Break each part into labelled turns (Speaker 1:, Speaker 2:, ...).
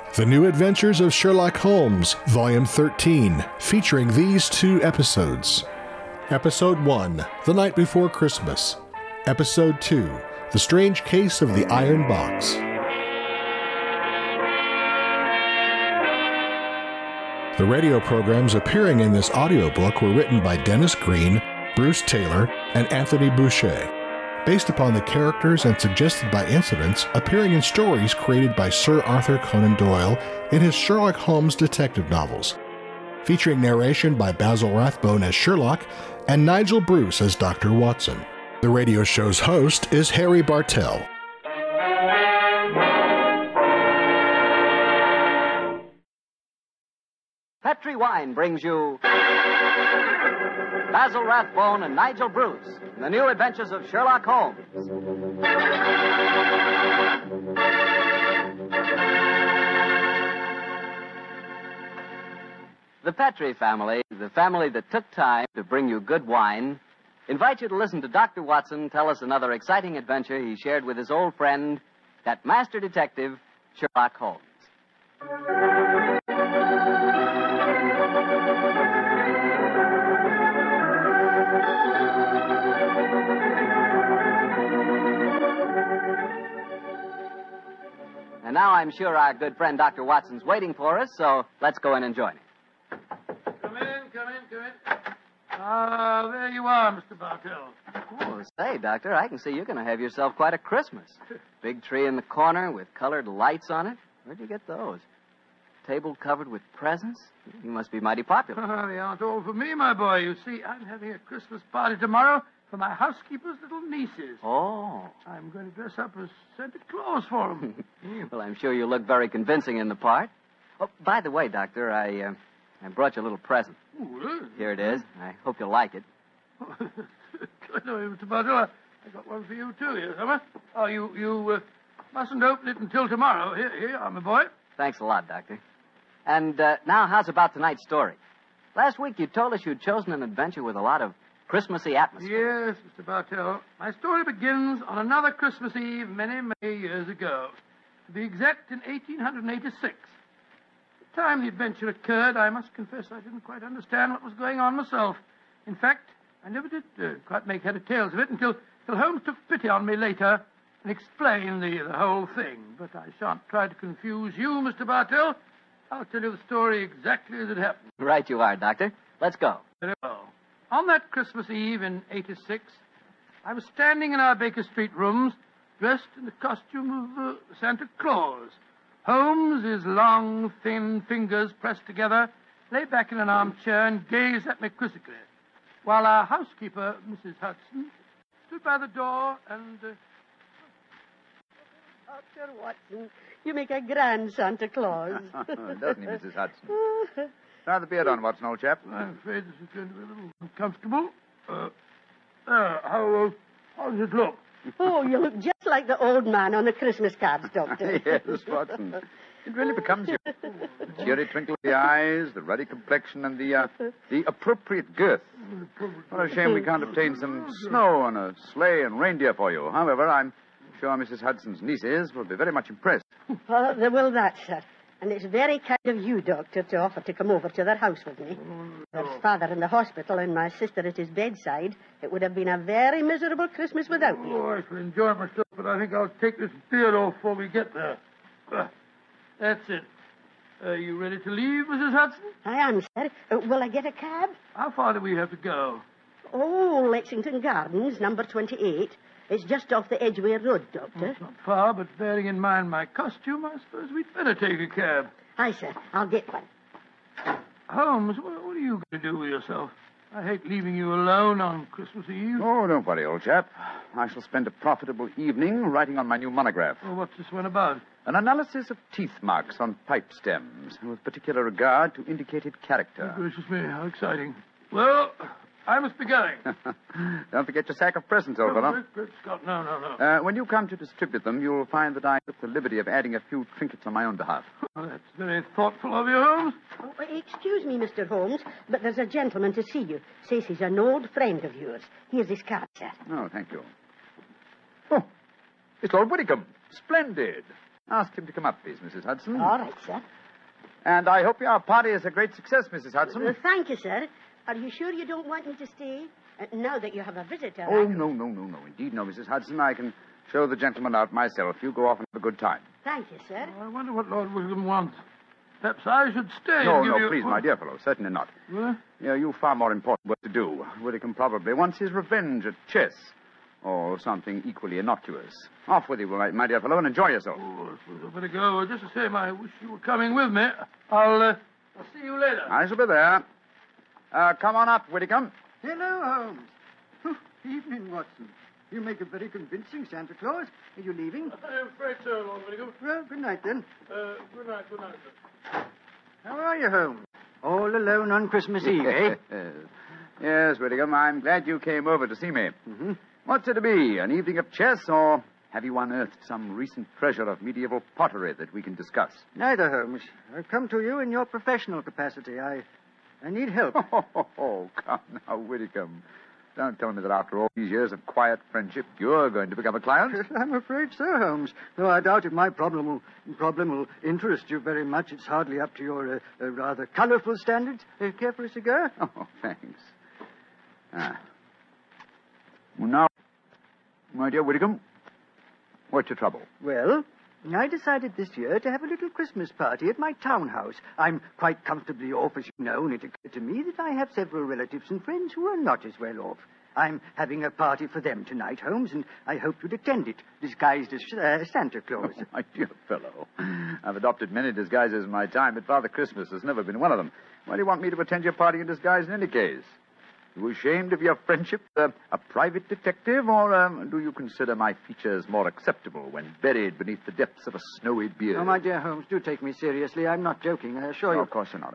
Speaker 1: The New Adventures of Sherlock Holmes, Volume 13, featuring these 2 episodes. Episode 1, The Night Before Christmas. Episode 2, The Strange Case of the Iron Box. The radio programs appearing in this audiobook were written by Dennis Green, Bruce Taylor, and Anthony Boucher, based upon the characters and suggested by incidents appearing in stories created by Sir Arthur Conan Doyle in his Sherlock Holmes detective novels, featuring narration by Basil Rathbone as Sherlock and Nigel Bruce as Dr. Watson. The radio show's host is Harry Bartell.
Speaker 2: Petri Wine brings you Basil Rathbone and Nigel Bruce in The New Adventures of Sherlock Holmes. The Petri family, the family that took time to bring you good wine, invite you to listen to Dr. Watson tell us another exciting adventure he shared with his old friend, that master detective, Sherlock Holmes. And now I'm sure our good friend Dr. Watson's waiting for us, so let's go in and join him.
Speaker 3: Come in. Ah, there you are, Mr. Bartell.
Speaker 2: Oh, say, Doctor, I can see you're going to have yourself quite a Christmas. Big tree in the corner with colored lights on it. Where'd you get those? Table covered with presents? You must be mighty popular.
Speaker 3: They aren't all for me, my boy. You see, I'm having a Christmas party tomorrow for my housekeeper's little nieces.
Speaker 2: Oh.
Speaker 3: I'm going to dress up as Santa Claus for them.
Speaker 2: Well, I'm sure you look very convincing in the part. Oh, by the way, Doctor, I brought you a little present.
Speaker 3: Oh, really?
Speaker 2: Here it is. I hope you'll like it.
Speaker 3: No, Mr. Bartell, I got one for you, too, here, Summer. Oh, you mustn't open it until tomorrow. Here you are, my boy.
Speaker 2: Thanks a lot, Doctor. And now, how's about tonight's story? Last week you told us you'd chosen an adventure with a lot of Christmassy atmosphere.
Speaker 3: Yes, Mr. Bartell. My story begins on another Christmas Eve many, many years ago. To be exact, in 1886. At the time the adventure occurred, I must confess I didn't quite understand what was going on myself. In fact, I never did quite make head or tails of it until Holmes took pity on me later and explained the whole thing. But I shan't try to confuse you, Mr. Bartell. I'll tell you the story exactly as it happened.
Speaker 2: Right you are, Doctor. Let's go.
Speaker 3: Very well. On that Christmas Eve in 86, I was standing in our Baker Street rooms, dressed in the costume of Santa Claus. Holmes, his long, thin fingers pressed together, lay back in an armchair and gazed at me quizzically, while our housekeeper, Mrs. Hudson, stood by the door and...
Speaker 4: Dr. Watson, you make a grand Santa Claus.
Speaker 5: Doesn't he, Mrs. Hudson? Try the beard on, Watson, old chap.
Speaker 3: I'm afraid this is going to be a little uncomfortable. How does it look?
Speaker 4: Oh, you look just like the old man on the Christmas cards, Doctor.
Speaker 5: Yes, Watson. It really becomes you. The cheery twinkle of the eyes, the ruddy complexion, and the appropriate girth. What a shame we can't obtain some snow on a sleigh and reindeer for you. However, I'm sure Mrs. Hudson's nieces will be very much impressed.
Speaker 4: Well, they will that, sir. And it's very kind of you, Doctor, to offer to come over to their house with me. Their father in the hospital and my sister at his bedside. It would have been a very miserable Christmas without me.
Speaker 3: Oh, I shall enjoy myself, but I think I'll take this beard off before we get there. That's it. Are you ready to leave, Mrs. Hudson?
Speaker 4: I am, sir. Will I get a cab?
Speaker 3: How far do we have to go?
Speaker 4: Oh, Lexington Gardens, number 28. It's just off the Edgware Road, Doctor.
Speaker 3: It's not far, but bearing in mind my costume, I suppose we'd better take a cab.
Speaker 4: Aye, sir. I'll get one.
Speaker 3: Holmes, what are you going to do with yourself? I hate leaving you alone on Christmas Eve.
Speaker 5: Oh, don't worry, old chap. I shall spend a profitable evening writing on my new monograph.
Speaker 3: Oh, what's this one about?
Speaker 5: An analysis of teeth marks on pipe stems, with particular regard to indicated character.
Speaker 3: Oh, gracious me, how exciting. Well, I must be going.
Speaker 5: Don't forget your sack of presents, old fellow.
Speaker 3: Great Scott, no.
Speaker 5: When you come to distribute them, you'll find that I took the liberty of adding a few trinkets on my own behalf.
Speaker 3: Well, that's very thoughtful of you, Holmes.
Speaker 4: Oh, excuse me, Mr. Holmes, but there's a gentleman to see you. Says he's an old friend of yours. Here's his card, sir.
Speaker 5: Oh, thank you. Oh, it's Lord Whittingham. Splendid. Ask him to come up, please, Mrs. Hudson.
Speaker 4: All right, sir.
Speaker 5: And I hope your party is a great success, Mrs. Hudson.
Speaker 4: Thank you, sir. Are you sure you don't want me to stay? Now that you have a visitor.
Speaker 5: Oh, no. Indeed, no, Mrs. Hudson. I can show the gentleman out myself. You go off and have a good time.
Speaker 4: Thank you, sir.
Speaker 3: I wonder what Lord William wants. Perhaps I should stay
Speaker 5: No,
Speaker 3: and give you...
Speaker 5: please, my dear fellow. Certainly not.
Speaker 3: Huh?
Speaker 5: You've far more important work to do. Whitcomb probably wants his revenge at chess. Or something equally innocuous. Off with you, my dear fellow, and enjoy yourself.
Speaker 3: Oh, I suppose I'd better go. Just the same, I wish you were coming with me. I'll see you later.
Speaker 5: I shall be there. Come on up, Whitcomb.
Speaker 6: Hello, Holmes. Evening, Watson. You make a very convincing Santa Claus. Are you leaving?
Speaker 3: I'm afraid so, Lord Whitcomb.
Speaker 6: Well, good night, then.
Speaker 3: Good night, sir.
Speaker 6: How are you, Holmes? All alone on Christmas Eve, eh?
Speaker 5: Yes, Whitcomb, I'm glad you came over to see me.
Speaker 6: Mm-hmm.
Speaker 5: What's it to be, an evening of chess, or have you unearthed some recent treasure of medieval pottery that we can discuss?
Speaker 6: Neither, Holmes. I've come to you in your professional capacity. I need help.
Speaker 5: Oh, come now, Whitcomb. Don't tell me that after all these years of quiet friendship, you're going to become a client.
Speaker 6: I'm afraid so, Holmes. Though I doubt if my problem will interest you very much. It's hardly up to your rather colourful standards. Care for a cigar?
Speaker 5: Oh, thanks. Well, now, my dear Whitcomb, what's your trouble?
Speaker 6: Well, I decided this year to have a little Christmas party at my townhouse. I'm quite comfortably off, as you know, and it occurred to me that I have several relatives and friends who are not as well off. I'm having a party for them tonight, Holmes, and I hope you'd attend it, disguised as Santa Claus.
Speaker 5: Oh, my dear fellow. I've adopted many disguises in my time, but Father Christmas has never been one of them. Why do you want me to attend your party in disguise in any case? You ashamed of your friendship with a private detective, or do you consider my features more acceptable when buried beneath the depths of a snowy beard?
Speaker 6: Oh, my dear Holmes, do take me seriously. I'm not joking, I assure you.
Speaker 5: Of course you're not,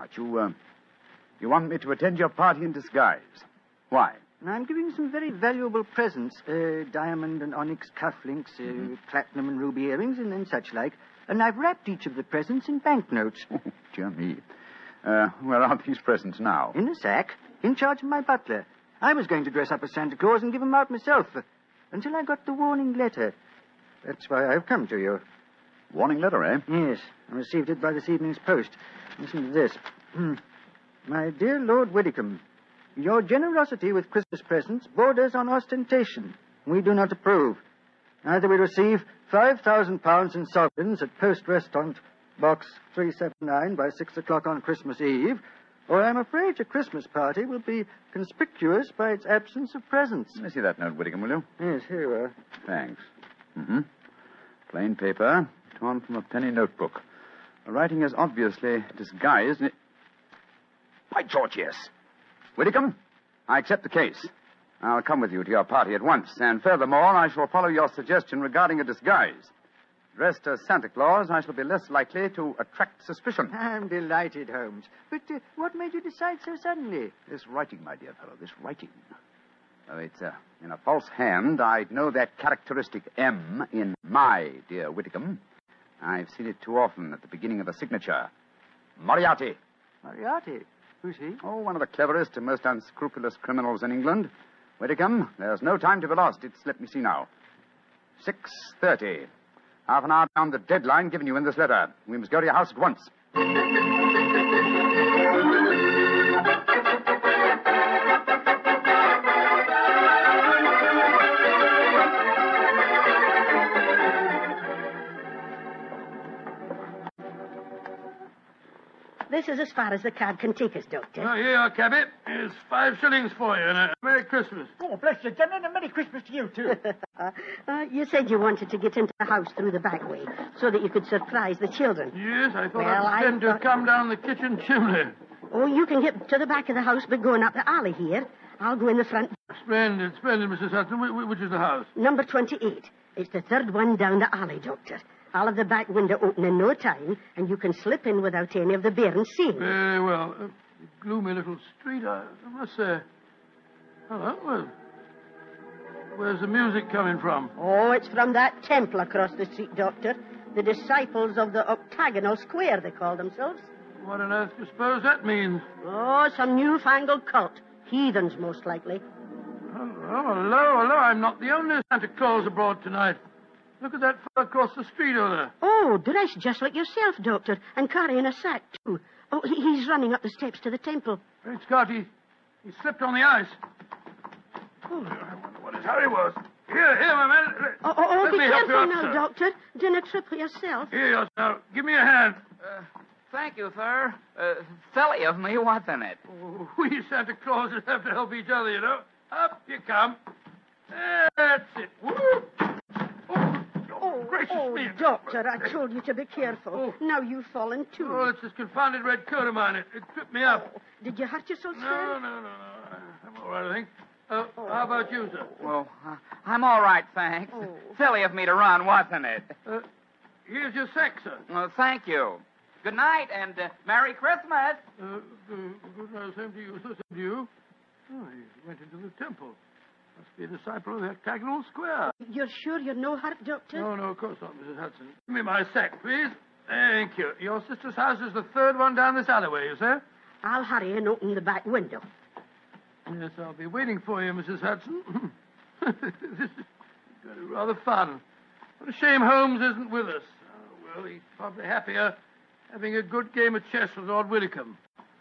Speaker 5: You want me to attend your party in disguise. Why?
Speaker 6: I'm giving some very valuable presents. Diamond and onyx cufflinks, platinum and ruby earrings, and such like. And I've wrapped each of the presents in banknotes.
Speaker 5: Oh, dear me. Where are these presents now?
Speaker 6: In a sack, in charge of my butler. I was going to dress up as Santa Claus and give them out myself, until I got the warning letter. That's why I've come to you.
Speaker 5: Warning letter, eh?
Speaker 6: Yes, I received it by this evening's post. Listen to this. My dear Lord Whitcomb, your generosity with Christmas presents borders on ostentation. We do not approve. Either we receive £5,000 in sovereigns at Post Restaurant, Box 379 by 6 o'clock on Christmas Eve, or I'm afraid your Christmas party will be conspicuous by its absence of presents.
Speaker 5: Let me see that note, Whitcomb, will you?
Speaker 6: Yes, here you are.
Speaker 5: Thanks. Plain paper, torn from a penny notebook. The writing is obviously disguised. By George, yes. Whitcomb, I accept the case. I'll come with you to your party at once, and furthermore, I shall follow your suggestion regarding a disguise. Dressed as Santa Claus, I shall be less likely to attract suspicion.
Speaker 6: I'm delighted, Holmes. But what made you decide so suddenly?
Speaker 5: This writing, my dear fellow, this writing. Oh, it's in a false hand. I'd know that characteristic M in my dear Whitcomb. I've seen it too often at the beginning of a signature. Moriarty.
Speaker 6: Moriarty? Who's he?
Speaker 5: Oh, one of the cleverest and most unscrupulous criminals in England. Whitcomb, there's no time to be lost. Let me see now. 6:30. Half an hour down the deadline given you in this letter. We must go to your house at once.
Speaker 4: This is as far as the cab can take us, Doctor.
Speaker 3: Oh, here you are, cabby. Here's 5 shillings for you, and a Merry Christmas.
Speaker 6: Oh, bless you, Jen, and a Merry Christmas to you, too.
Speaker 4: You said you wanted to get into the house through the back way so that you could surprise the children.
Speaker 3: Yes, I thought
Speaker 4: Well,
Speaker 3: I'd send
Speaker 4: I
Speaker 3: to come down the kitchen chimney.
Speaker 4: Oh, you can get to the back of the house by going up the alley here. I'll go in the front.
Speaker 3: Splendid, Mrs. Hudson. Which is the house?
Speaker 4: Number 28. It's the third one down the alley, Doctor. I'll have the back window open in no time, and you can slip in without any of the bairns seeing.
Speaker 3: Very well. Gloomy little street, I must say. Hello. Where's the music coming from?
Speaker 4: Oh, it's from that temple across the street, Doctor. The disciples of the octagonal square, they call themselves.
Speaker 3: What on earth do you suppose that means?
Speaker 4: Oh, some newfangled cult. Heathens, most likely.
Speaker 3: Hello. I'm not the only Santa Claus abroad tonight. Look at that fellow across the street over there.
Speaker 4: Oh, dressed just like yourself, Doctor, and carrying a sack, too. Oh, he's running up the steps to the temple.
Speaker 3: Great Scott, he slipped on the ice. Oh, I wonder what his hurry was. Here, my man.
Speaker 4: Be
Speaker 3: me help you
Speaker 4: careful
Speaker 3: up,
Speaker 4: now,
Speaker 3: sir.
Speaker 4: Doctor. Dinna trip for yourself.
Speaker 3: Here you are, sir. Give me a hand.
Speaker 5: Thank you, sir. Silly of me, what's in it?
Speaker 3: Oh, we Santa Clauses have to help each other, you know. Up you come. That's it. Whoop. Oh, gracious me.
Speaker 4: Doctor, I told you to be careful.
Speaker 3: Oh.
Speaker 4: Now you've fallen, too.
Speaker 3: Oh, it's this confounded red coat of mine. It tripped me up.
Speaker 4: Did you hurt yourself,
Speaker 3: No.
Speaker 4: sir?
Speaker 3: I'm all right, I think. How about you, sir?
Speaker 5: Well, I'm all right, thanks.
Speaker 4: Oh.
Speaker 5: Silly of me to run, wasn't it?
Speaker 3: Here's your sack, sir.
Speaker 5: Thank you. Good night, and Merry Christmas.
Speaker 3: Good night. Same to you, sir. Same to you. Oh, he went into the temple. Must be a disciple of the octagonal square.
Speaker 4: You're sure you're no hurt, Doctor?
Speaker 3: No, of course not, Mrs. Hudson. Give me my sack, please. Thank you. Your sister's house is the third one down this alleyway, you say?
Speaker 4: I'll hurry and open the back window.
Speaker 3: Yes, I'll be waiting for you, Mrs. Hudson. This is going to be rather fun. What a shame Holmes isn't with us. Oh, well, he's probably happier having a good game of chess with Lord Widdicombe.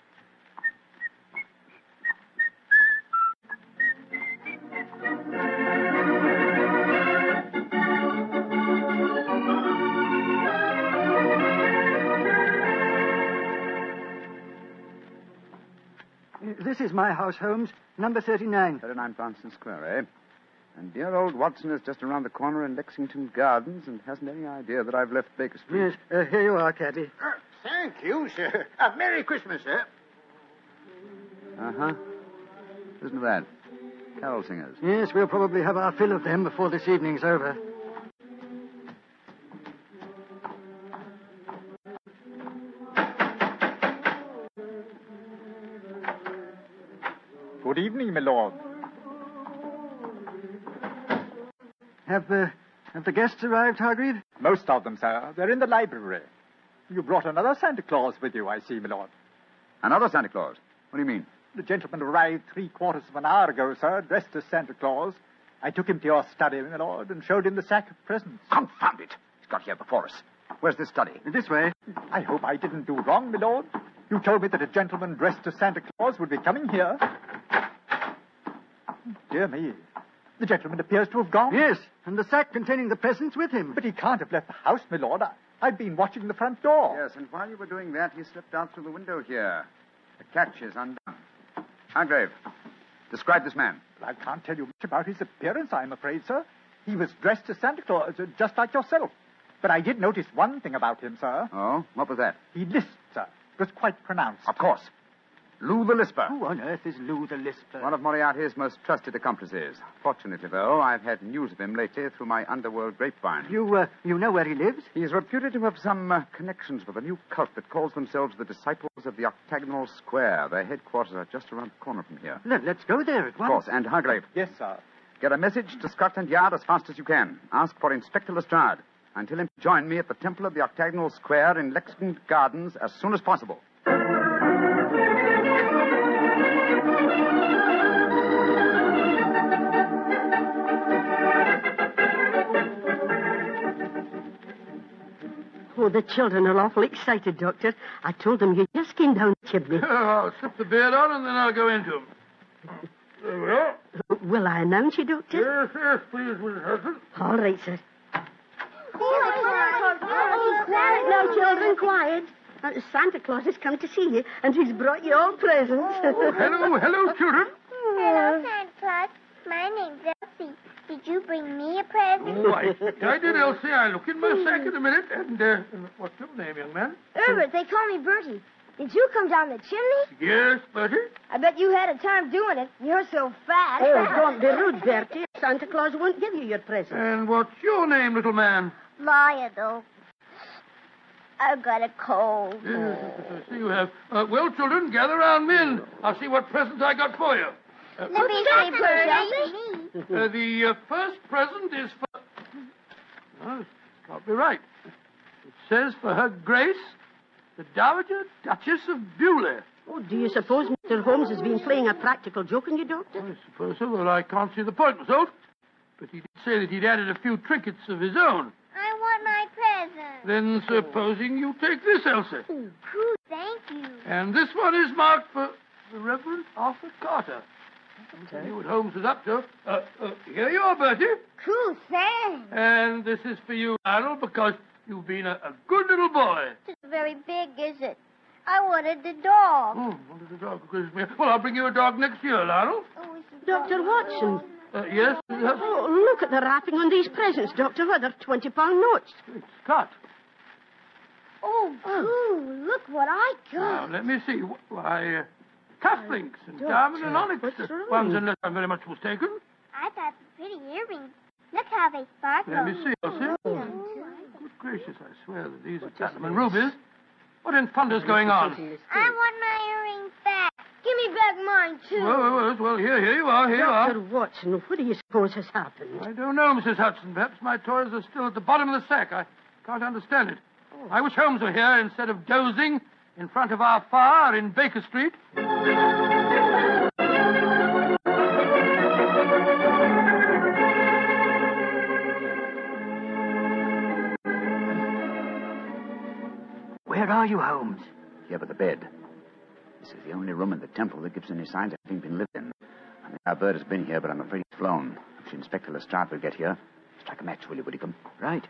Speaker 6: This is my house, Holmes. Number 39.
Speaker 5: 39 Branston Square, eh? And dear old Watson is just around the corner in Lexington Gardens and hasn't any idea that I've left Baker Street.
Speaker 6: Yes, here you are, Caddy.
Speaker 7: Thank you, sir. Merry Christmas, sir.
Speaker 5: Uh-huh. Listen to that. Carol singers.
Speaker 6: Yes, we'll probably have our fill of them before this evening's over.
Speaker 8: Good evening, my lord.
Speaker 6: Have the guests arrived, Hargreave?
Speaker 8: Most of them, sir. They're in the library. You brought another Santa Claus with you, I see, my lord.
Speaker 5: Another Santa Claus? What do you mean?
Speaker 8: The gentleman arrived 3/4 of an hour ago, sir, dressed as Santa Claus. I took him to your study, my lord, and showed him the sack of presents.
Speaker 5: Confound it! He's got here before us. Where's this study?
Speaker 6: This way.
Speaker 8: I hope I didn't do wrong, my lord. You told me that a gentleman dressed as Santa Claus would be coming here. Dear me. The gentleman appears to have gone.
Speaker 6: Yes, and the sack containing the presents with him.
Speaker 8: But he can't have left the house, my lord. I've been watching the front door.
Speaker 5: Yes, and while you were doing that, he slipped out through the window here. The catch is undone. Hargrave, describe this man.
Speaker 8: I can't tell you much about his appearance, I'm afraid, sir. He was dressed as Santa Claus, just like yourself. But I did notice one thing about him, sir.
Speaker 5: Oh? What was that?
Speaker 8: He lisped, sir. It was quite pronounced.
Speaker 5: Of course. Lou the Lisper.
Speaker 6: Who on earth is Lou the Lisper?
Speaker 5: One of Moriarty's most trusted accomplices. Fortunately, though, I've had news of him lately through my underworld grapevine.
Speaker 6: You know where he lives?
Speaker 5: He's reputed to have some connections with a new cult that calls themselves the Disciples of the Octagonal Square. Their headquarters are just around the corner from here.
Speaker 6: Let's go there at
Speaker 5: Of
Speaker 6: once.
Speaker 5: course. And Hargrave,
Speaker 8: Yes, sir.
Speaker 5: get a message to Scotland Yard as fast as you can. Ask for Inspector Lestrade and tell him to join me at the Temple of the Octagonal Square in Lexington Gardens as soon as possible.
Speaker 4: Oh, the children are awful excited, Doctor. I told them you just came down the chimney.
Speaker 3: I'll slip the beard on and then I'll go into him. There we are.
Speaker 4: Will I announce you, Doctor?
Speaker 3: Yes, please, Mrs. Hudson.
Speaker 4: All right, sir. Now, children, quiet. Santa Claus has come to see you, and he's brought you all presents.
Speaker 3: Hello, children.
Speaker 9: Hello, Santa Claus. My name's Elsie. Did you bring me a present?
Speaker 3: Oh, I did, Elsie. I'll look in my sack in a minute. And what's your name, young man?
Speaker 9: Herbert, they call me Bertie. Did you come down the chimney?
Speaker 3: Yes, Bertie.
Speaker 9: I bet you had a time doing it. You're so fat.
Speaker 4: Oh, don't be rude, Bertie. Santa Claus won't give you your present.
Speaker 3: And what's your name, little man?
Speaker 9: Maya, though. I've got a cold.
Speaker 3: Yes, I see you have. Well, children, gather round me and I'll see what presents I got for you.
Speaker 9: Let me see, Bertie.
Speaker 3: The first present is for... Oh, it's got to be right. It says for Her Grace, the Dowager Duchess of Bewley.
Speaker 4: Oh, do you suppose Mr. Holmes has been playing a practical joke on you, Doctor?
Speaker 3: I suppose so, though I can't see the point myself. But he did say that he'd added a few trinkets of his own.
Speaker 9: I want my present.
Speaker 3: Then supposing you take this, Elsa.
Speaker 9: Cool, thank you.
Speaker 3: And this one is marked for the Reverend Arthur Carter. I knew what Holmes was up to. Here you are, Bertie.
Speaker 9: Cool, thanks.
Speaker 3: And this is for you, Lionel, because you've been a good little boy.
Speaker 9: It's very big, is it? I wanted the dog.
Speaker 3: Oh, wanted a dog for Christmas. Well, I'll bring you a dog next year, Lionel.
Speaker 9: Oh, is it
Speaker 4: Dr. Watson.
Speaker 3: Yes, Mrs. Hudson?
Speaker 4: Oh, look at the wrapping on these presents, Doctor. What, they're 20-pound notes.
Speaker 3: It's cut.
Speaker 9: Oh, cool. Look what I
Speaker 3: Now,
Speaker 9: got.
Speaker 3: let me see. Why, cufflinks and diamond and onyx
Speaker 4: what's wrong?
Speaker 3: ones, unless I'm very much mistaken.
Speaker 9: I got pretty earrings. Look how they sparkle.
Speaker 3: Let me see, Elsie. Good gracious, I swear that these are platinum and rubies. What in thunder's going on?
Speaker 9: I want my earrings back. Give me back mine, too.
Speaker 3: Well, here you are, here you are.
Speaker 4: Dr. Watson, what do you suppose has happened?
Speaker 3: I don't know, Mrs. Hudson. Perhaps my toys are still at the bottom of the sack. I can't understand it. I wish Holmes were here instead of dozing in front of our fire in Baker Street.
Speaker 6: Where are you, Holmes?
Speaker 5: Here by the bed. This is the only room in the temple that gives any signs of having been lived in. I think our bird has been here, but I'm afraid it's flown. If Inspector Lestrade will get here, strike a match, will you, Whitcomb?
Speaker 6: Right.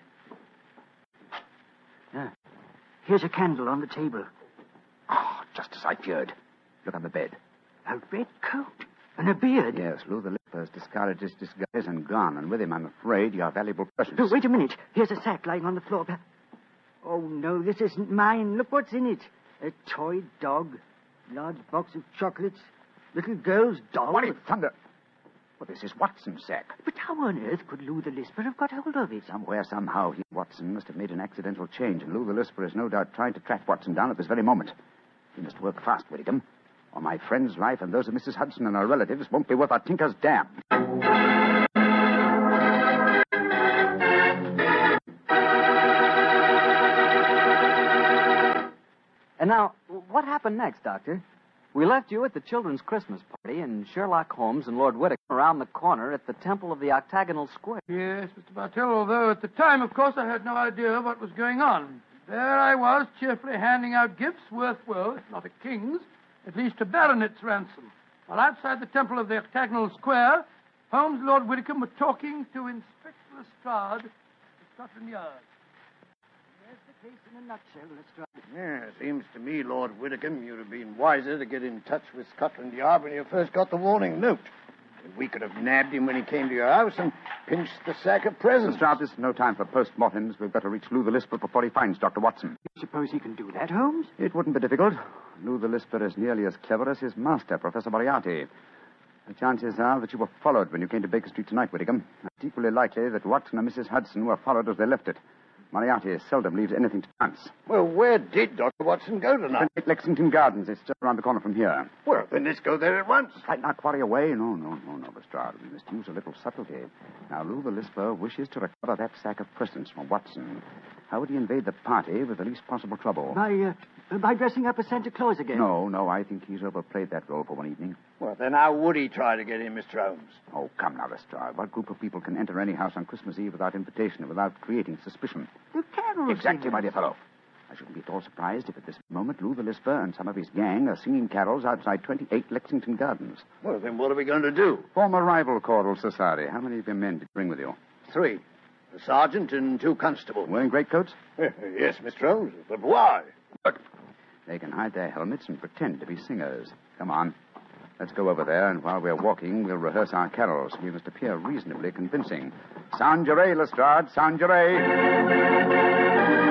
Speaker 6: Here's a candle on the table.
Speaker 5: Oh, just as I feared. Look on the bed.
Speaker 6: A red coat and a beard.
Speaker 5: Yes, Lou the Lipper has discarded his disguise and gone, and with him, I'm afraid, your valuable precious.
Speaker 6: Oh, wait a minute. Here's a sack lying on the floor. Oh, no, this isn't mine. Look what's in it. A toy dog, large box of chocolates, little girl's doll.
Speaker 5: What in thunder? Well, this is Watson's sack.
Speaker 6: But how on earth could Lou the Lisper have got hold of it?
Speaker 5: Somewhere, somehow, he, Watson, must have made an accidental change, and Lou the Lisper is no doubt trying to track Watson down at this very moment. He must work fast, Whitcomb, or my friend's life and those of Mrs. Hudson and her relatives won't be worth a tinker's dam.
Speaker 2: And now, what happened next, Doctor? We left you at the children's Christmas party, and Sherlock Holmes and Lord Whittaker around the corner at the Temple of the Octagonal Square.
Speaker 3: Yes, Mr. Bartell, although at the time, of course, I had no idea what was going on. There I was, cheerfully handing out gifts worth, well, if not a king's, at least a baronet's ransom. While outside the Temple of the Octagonal Square, Holmes and Lord Whittaker were talking to Inspector Lestrade at Scotland Yard.
Speaker 6: There's the case in a nutshell, Lestrade.
Speaker 7: Yeah, seems to me, Lord Whittaker, you'd have been wiser to get in touch with Scotland Yard when you first got the warning note. We could have nabbed him when he came to your house and pinched the sack of presents.
Speaker 5: Lestrade, this is no time for post-mortems. We've got to reach Lou the Lisper before he finds Dr. Watson.
Speaker 6: You suppose he can do that, Holmes?
Speaker 5: It wouldn't be difficult. Lou the Lisper is nearly as clever as his master, Professor Moriarty. The chances are that you were followed when you came to Baker Street tonight, Whitcomb. It's equally likely that Watson and Mrs. Hudson were followed as they left it. Moriarty seldom leaves anything to chance.
Speaker 7: Well, where did Dr. Watson go tonight?
Speaker 5: Lexington Gardens. It's just around the corner from here.
Speaker 7: Well, then let's go there at once.
Speaker 5: Frighten our quarry away? No, Lestrade. We must use a little subtlety. Now, Lou the Lisper wishes to recover that sack of presents from Watson. How would he invade the party with the least possible trouble?
Speaker 6: By dressing up as Santa Claus again?
Speaker 5: No, I think he's overplayed that role for one evening.
Speaker 7: Well, then how would he try to get in, Mr. Holmes?
Speaker 5: Oh, come now, Lestrade. What group of people can enter any house on Christmas Eve without invitation, without creating suspicion?
Speaker 6: The carols.
Speaker 5: Exactly, my dear fellow. I shouldn't be at all surprised if at this moment Lou the Lisper and some of his gang are singing carols outside 28 Lexington Gardens.
Speaker 7: Well, then what are we going to do?
Speaker 5: Form a rival choral society. How many of your men did you bring with you?
Speaker 7: 3. A sergeant and 2 constables.
Speaker 5: Wearing greatcoats?
Speaker 7: Yes, Mr. Holmes. But why?
Speaker 5: Good. They can hide their helmets and pretend to be singers. Come on. Let's go over there, and while we're walking, we'll rehearse our carols. We must appear reasonably convincing. Sound your A, Lestrade. Sound your A.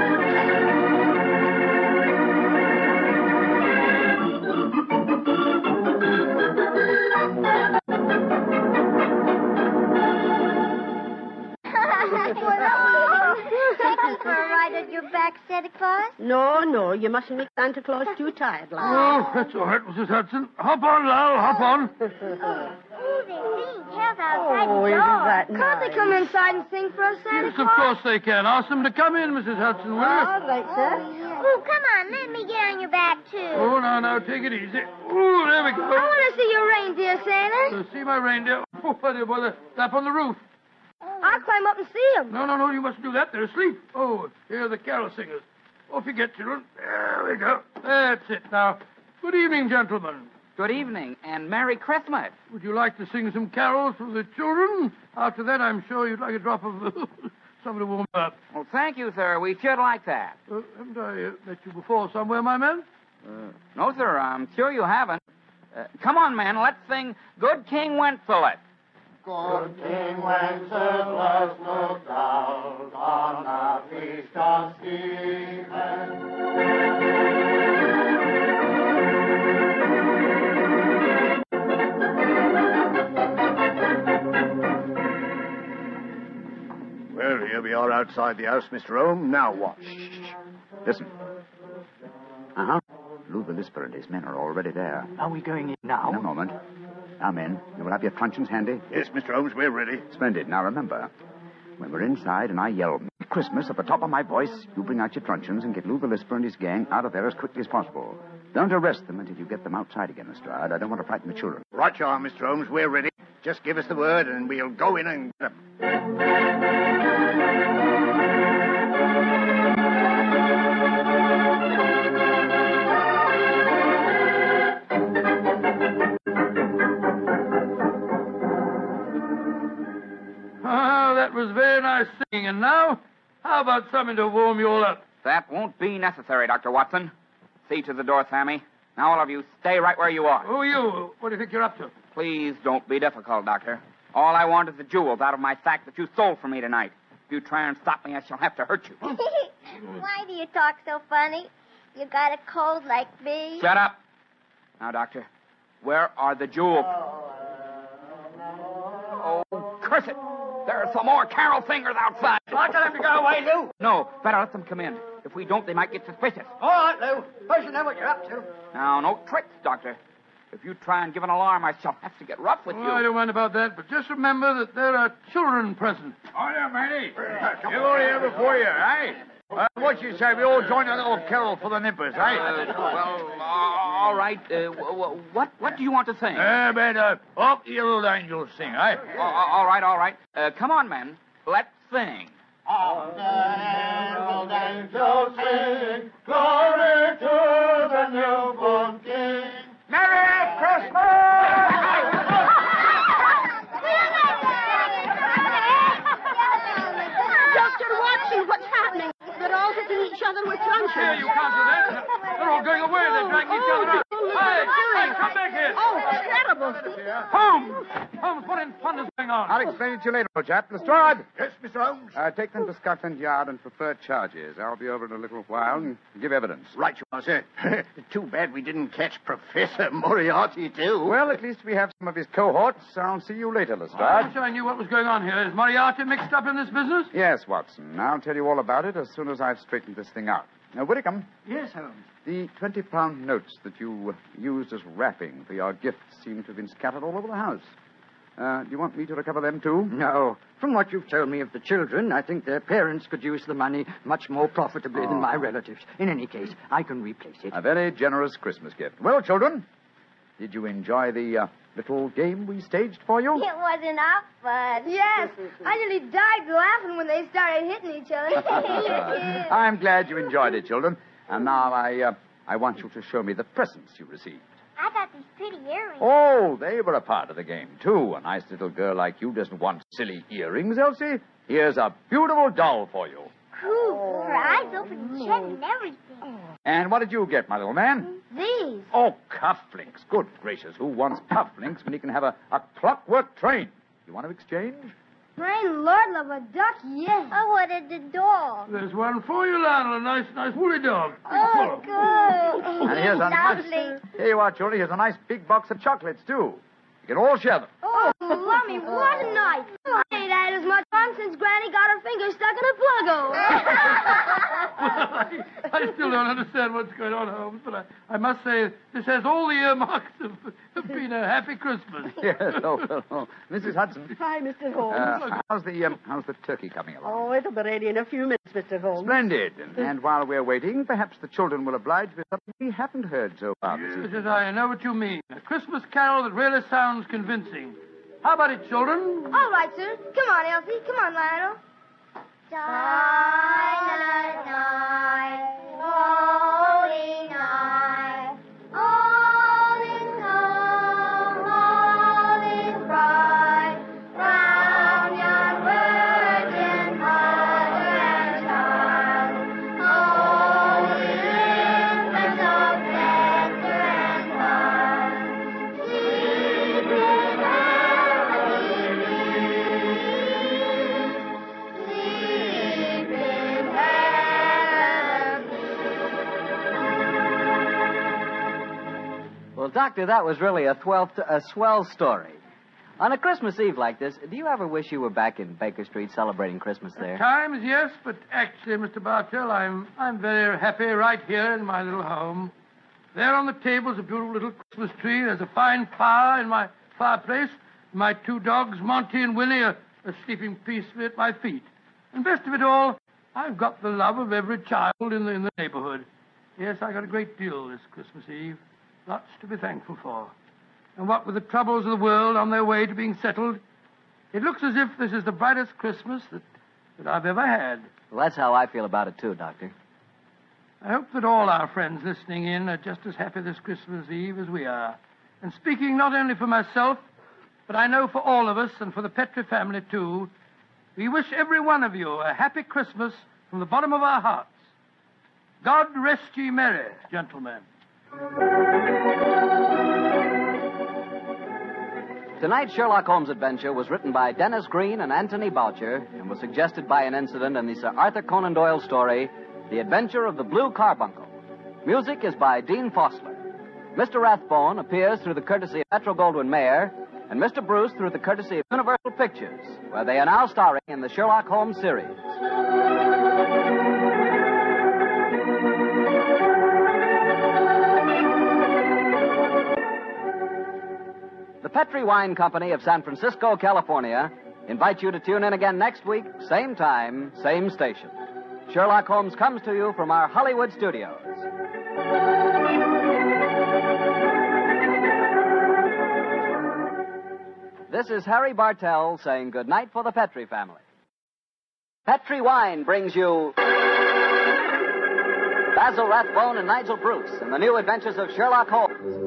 Speaker 9: For a ride at your back, Santa Claus?
Speaker 4: No, you mustn't make Santa Claus too tired, Lyle.
Speaker 3: Oh, that's all right, Mrs. Hudson. Hop on, Lal, hop on.
Speaker 9: Ooh, they're singing carols outside
Speaker 4: Oh,
Speaker 9: the
Speaker 4: isn't
Speaker 9: door.
Speaker 4: that
Speaker 9: Can't
Speaker 4: nice?
Speaker 9: they come inside and sing for us, Santa
Speaker 3: Yes,
Speaker 9: Claus?
Speaker 3: of course they can. Ask them to come in, Mrs. Hudson, will you?
Speaker 4: All right, sir.
Speaker 9: Oh, come on, let me get on your back, too.
Speaker 3: Oh, now, take it easy. Ooh, there we go.
Speaker 9: I want to see your reindeer, Santa.
Speaker 3: See my reindeer. Oh, dear boy, they're up on the roof.
Speaker 9: Oh,
Speaker 10: I'll climb up and see them.
Speaker 3: No, you mustn't do that. They're asleep. Oh, here are the carol singers. Off you get, children. There we go. That's it. Now, good evening, gentlemen.
Speaker 11: Good evening, and Merry Christmas.
Speaker 3: Would you like to sing some carols for the children? After that, I'm sure you'd like a drop of something to warm up.
Speaker 11: Well, thank you, sir. We should like that.
Speaker 3: Haven't I met you before somewhere, my man?
Speaker 11: No, sir. I'm sure you haven't. Come on, man. Let's sing Good King Wenceslas.
Speaker 12: Good King Wenceslas looked out on the feast of Stephen.
Speaker 7: Well, here we are outside the house, Mr. Holmes. Now what?
Speaker 5: Listen. Uh-huh. Lou the Lisper and his men are already there.
Speaker 6: Are we going in now?
Speaker 5: No moment. Now, men, you will have your truncheons handy?
Speaker 7: Yes, Mr. Holmes, we're ready.
Speaker 5: Splendid. Now, remember, when we're inside and I yell Merry Christmas at the top of my voice, you bring out your truncheons and get Lou the Lisper and his gang out of there as quickly as possible. Don't arrest them until you get them outside again, Lestrade. I don't want to frighten the children.
Speaker 7: Right you are, Mr. Holmes. We're ready. Just give us the word and we'll go in and get them.
Speaker 3: That was very nice singing. And now, how about something to warm you all up?
Speaker 11: That won't be necessary, Dr. Watson. See to the door, Sammy. Now, all of you, stay right where you are.
Speaker 3: Who are you? What do you think you're up to?
Speaker 11: Please don't be difficult, Doctor. All I want is the jewels out of my sack that you stole from me tonight. If you try and stop me, I shall have to hurt you.
Speaker 9: Why do you talk so funny? You got a cold like me?
Speaker 11: Shut up. Now, Doctor, where are the jewels? Oh, curse it. There are some more carol singers outside.
Speaker 6: I'll tell them to go away, Lou.
Speaker 11: No, better let them come in. If we don't, they might get suspicious.
Speaker 6: All right, Lou. Suppose you know what you're up to.
Speaker 11: Now, no tricks, Doctor. If you try and give an alarm, I shall have to get rough with you.
Speaker 3: I don't mind about that, but just remember that there are children present.
Speaker 5: Oh, yeah, Manny. You're only here before you, eh? What you say? We all join a little carol for the nippers, eh?
Speaker 11: All right. What do you want to sing?
Speaker 5: Up the Old Angels sing, eh?
Speaker 11: All right. Come on, men. Let's sing.
Speaker 12: Up the old angels sing, glory to the newborn King.
Speaker 11: Merry Christmas!
Speaker 4: Dr. Watson, what's happening? They're all hitting each other with truncheons.
Speaker 3: Here, you can't do that. They're all going away. They're dragging each other out. Hey, come back here.
Speaker 4: Oh, terrible.
Speaker 3: Holmes, what in thunder is going on?
Speaker 5: I'll explain it to you later, old chap. Lestrade.
Speaker 7: Yes, Mr. Holmes.
Speaker 5: Take them to Scotland Yard and prefer charges. I'll be over in a little while and give evidence.
Speaker 7: Right you are, sir. Too bad we didn't catch Professor Moriarty, too.
Speaker 5: Well, at least we have some of his cohorts. I'll see you later, Lestrade.
Speaker 3: I wish I knew what was going on here. Is Moriarty mixed up in this business?
Speaker 5: Yes, Watson. I'll tell you all about it as soon as I've straightened this thing out. Now, Whitcomb.
Speaker 6: Yes, Holmes.
Speaker 5: The 20-pound notes that you used as wrapping for your gifts seem to have been scattered all over the house. Do you want me to recover them, too?
Speaker 6: No. From what you've told me of the children, I think their parents could use the money much more profitably than my relatives. In any case, I can replace it.
Speaker 5: A very generous Christmas gift. Well, children, did you enjoy the little game we staged for you?
Speaker 9: It wasn't our fun.
Speaker 10: Yes. I nearly died laughing when they started hitting each other.
Speaker 5: I'm glad you enjoyed it, children. And now I want you to show me the presents you received.
Speaker 9: I got these pretty earrings.
Speaker 5: Oh, they were a part of the game, too. A nice little girl like you doesn't want silly earrings, Elsie. Here's a beautiful doll for you.
Speaker 9: Cool. Her eyes open and shut and everything.
Speaker 5: And what did you get, my little man?
Speaker 9: These.
Speaker 5: Oh, cufflinks. Good gracious, who wants cufflinks when he can have a clockwork train? You want to exchange?
Speaker 10: Rain, Lord love a duck, yes.
Speaker 9: I wanted the dog.
Speaker 3: There's one for you, Lionel. A nice woolly dog.
Speaker 9: Oh, good.
Speaker 5: And here's a
Speaker 9: Lovely.
Speaker 5: nice... Here you are, children. Here's a nice big box of chocolates, too. You can all share them.
Speaker 10: Oh, Lummy, what a night. I ain't had as much fun since Granny got her finger stuck in a plug-o.
Speaker 3: I still don't understand what's going on, Holmes, but I must say this has all the earmarks of being a happy Christmas.
Speaker 5: Yes, oh. Mrs. Hudson.
Speaker 4: Hi, Mr. Holmes.
Speaker 5: How's the turkey coming along?
Speaker 4: Oh, it'll be ready in a few minutes, Mr. Holmes.
Speaker 5: Splendid. And while we're waiting, perhaps the children will oblige with something we haven't heard so far this evening.
Speaker 3: Yes, I know what you mean. A Christmas carol that really sounds convincing. How about it, children?
Speaker 10: All right, sir. Come on, Elsie. Come on, Lionel.
Speaker 9: Silent night, holy night, all is calm, all is bright, round yon virgin mother and child, holy infants of splendor and light, sleep in
Speaker 2: Well, Doctor, that was really a swell story. On a Christmas Eve like this, do you ever wish you were back in Baker Street celebrating Christmas there?
Speaker 3: At times, yes, but actually, Mr. Bartell, I'm very happy right here in my little home. There on the table is a beautiful little Christmas tree. There's a fine fire in my fireplace. My two dogs, Monty and Willie, are sleeping peacefully at my feet. And best of it all, I've got the love of every child in the neighborhood. Yes, I got a great deal this Christmas Eve. Lots to be thankful for. And what with the troubles of the world on their way to being settled, it looks as if this is the brightest Christmas that I've ever had.
Speaker 2: Well, that's how I feel about it, too, Doctor.
Speaker 3: I hope that all our friends listening in are just as happy this Christmas Eve as we are. And speaking not only for myself, but I know for all of us and for the Petrie family, too, we wish every one of you a happy Christmas from the bottom of our hearts. God rest ye merry, gentlemen.
Speaker 2: Tonight's Sherlock Holmes adventure was written by Dennis Green and Anthony Boucher and was suggested by an incident in the Sir Arthur Conan Doyle story, The Adventure of the Blue Carbuncle. Music is by Dean Fossler. Mr. Rathbone appears through the courtesy of Metro-Goldwyn-Mayer and Mr. Bruce through the courtesy of Universal Pictures, where they are now starring in the Sherlock Holmes series. The Petrie Wine Company of San Francisco, California, invites you to tune in again next week, same time, same station. Sherlock Holmes comes to you from our Hollywood studios. This is Harry Bartell saying goodnight for the Petrie family. Petrie Wine brings you Basil Rathbone and Nigel Bruce in the new adventures of Sherlock Holmes.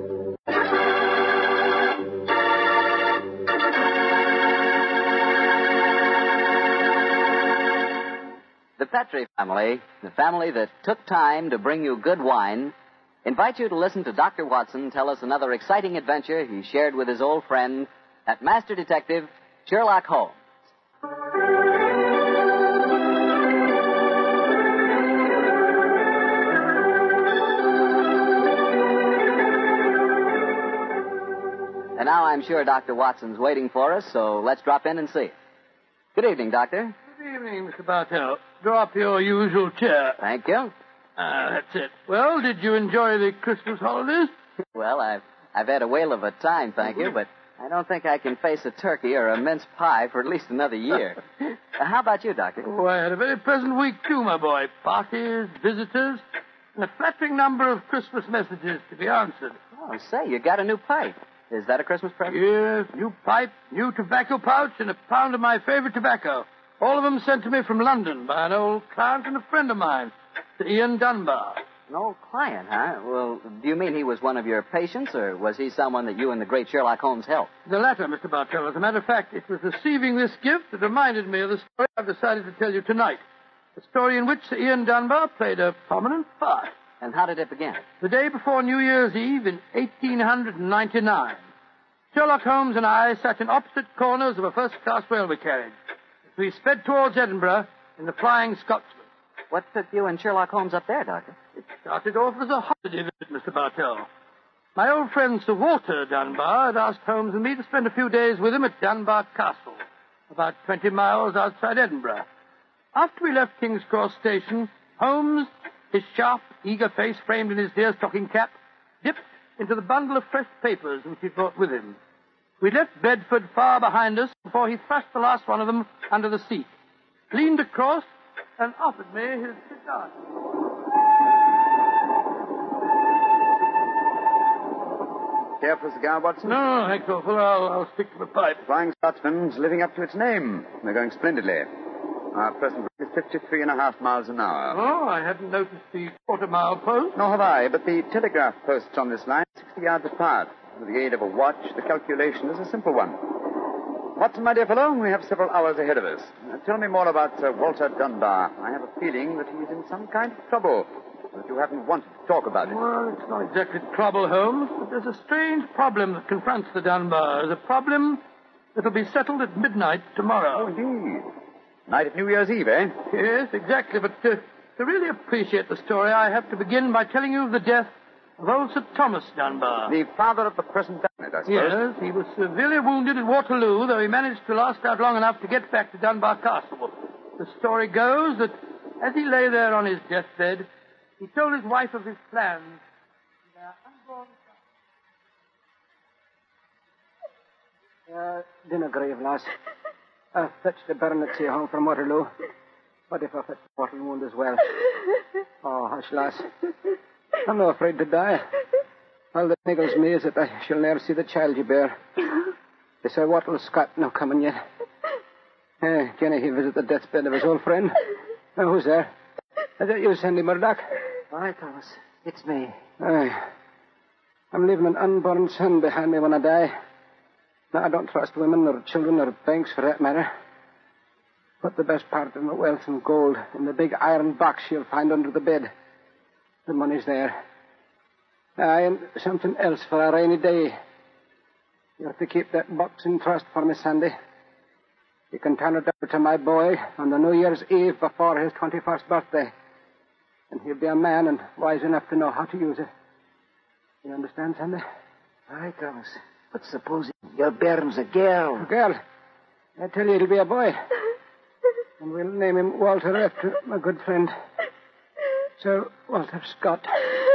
Speaker 2: The Petrie family, the family that took time to bring you good wine, invites you to listen to Dr. Watson tell us another exciting adventure he shared with his old friend, that master detective, Sherlock Holmes. And now I'm sure Dr. Watson's waiting for us, so let's drop in and see it. Good evening, Doctor.
Speaker 3: Good evening, Mr. Bartell. Draw up your usual chair.
Speaker 2: Thank you.
Speaker 3: That's it. Well, did you enjoy the Christmas holidays?
Speaker 2: Well, I've had a whale of a time, thank you, but I don't think I can face a turkey or a mince pie for at least another year. How about you, Doctor?
Speaker 3: Oh, I had a very pleasant week, too, my boy. Parties, visitors, and a flattering number of Christmas messages to be answered.
Speaker 2: Oh, say, you got a new pipe. Is that a Christmas present?
Speaker 3: Yes, new pipe, new tobacco pouch, and a pound of my favorite tobacco. All of them sent to me from London by an old client and a friend of mine, Sir Ian Dunbar.
Speaker 2: An old client, huh? Well, do you mean he was one of your patients, or was he someone that you and the great Sherlock Holmes helped?
Speaker 3: The latter, Mr. Bartell. As a matter of fact, it was receiving this gift that reminded me of the story I've decided to tell you tonight. A story in which Sir Ian Dunbar played a prominent part.
Speaker 2: And how did it begin?
Speaker 3: The day before New Year's Eve in 1899. Sherlock Holmes and I sat in opposite corners of a first-class railway carriage. We sped towards Edinburgh in the Flying Scotsman.
Speaker 2: What took you and Sherlock Holmes up there, Doctor?
Speaker 3: It started off as a holiday visit, Mr. Bartell. My old friend Sir Walter Dunbar had asked Holmes and me to spend a few days with him at Dunbar Castle, about 20 miles outside Edinburgh. After we left King's Cross Station, Holmes, his sharp, eager face framed in his deerstalking cap, dipped into the bundle of fresh papers which he'd brought with him. We left Bedford far behind us before he thrust the last one of them under the seat, leaned across, and offered me his cigar.
Speaker 5: Here care for a cigar, Watson?
Speaker 3: No, thanks awful. I'll stick to the pipe.
Speaker 5: Flying Scotsman's living up to its name. They're going splendidly. Our present rate is 53.5 miles an hour.
Speaker 3: Oh, I hadn't noticed the quarter-mile post.
Speaker 5: Nor have I, but the telegraph posts on this line are 60 yards apart. With the aid of a watch, the calculation is a simple one. Watson, my dear fellow, we have several hours ahead of us. Tell me more about Walter Dunbar. I have a feeling that he's in some kind of trouble, but you haven't wanted to talk about it.
Speaker 3: Well, it's not exactly trouble, Holmes, but there's a strange problem that confronts the Dunbars. A problem that'll be settled at midnight tomorrow.
Speaker 5: Oh, indeed. Night of New Year's Eve, eh?
Speaker 3: Yes, exactly. But to really appreciate the story, I have to begin by telling you of the death of old Sir Thomas Dunbar.
Speaker 5: The father of the present baronet, I suppose.
Speaker 3: Yes, he was severely wounded at Waterloo, though he managed to last out long enough to get back to Dunbar Castle. The story goes that as he lay there on his deathbed, he told his wife of his plans.
Speaker 6: Dinner grave, lass. I fetched the baronetcy home from Waterloo. What if I fetched the mortal wound as well? Oh, hush, lass. I'm not afraid to die. All that niggles me is that I shall never see the child you bear. The Sir Wattle Scott no coming yet. Can he visit the deathbed of his old friend? Who's there? Is that you, Sandy Murdoch?
Speaker 13: Aye, Thomas. It's me.
Speaker 6: Aye. I'm leaving an unborn son behind me when I die. Now, I don't trust women or children or banks for that matter. Put the best part of my wealth and gold in the big iron box you'll find under the bed. The money's there. Aye, and something else for a rainy day. You have to keep that box in trust for me, Sandy. You can turn it over to my boy on the New Year's Eve before his 21st birthday. And he'll be a man and wise enough to know how to use it. You understand, Sandy?
Speaker 13: Aye, Thomas. But supposing your bairn's a girl.
Speaker 6: A girl? I tell you, it'll be a boy. And we'll name him Walter after my good friend, Sir Walter Scott.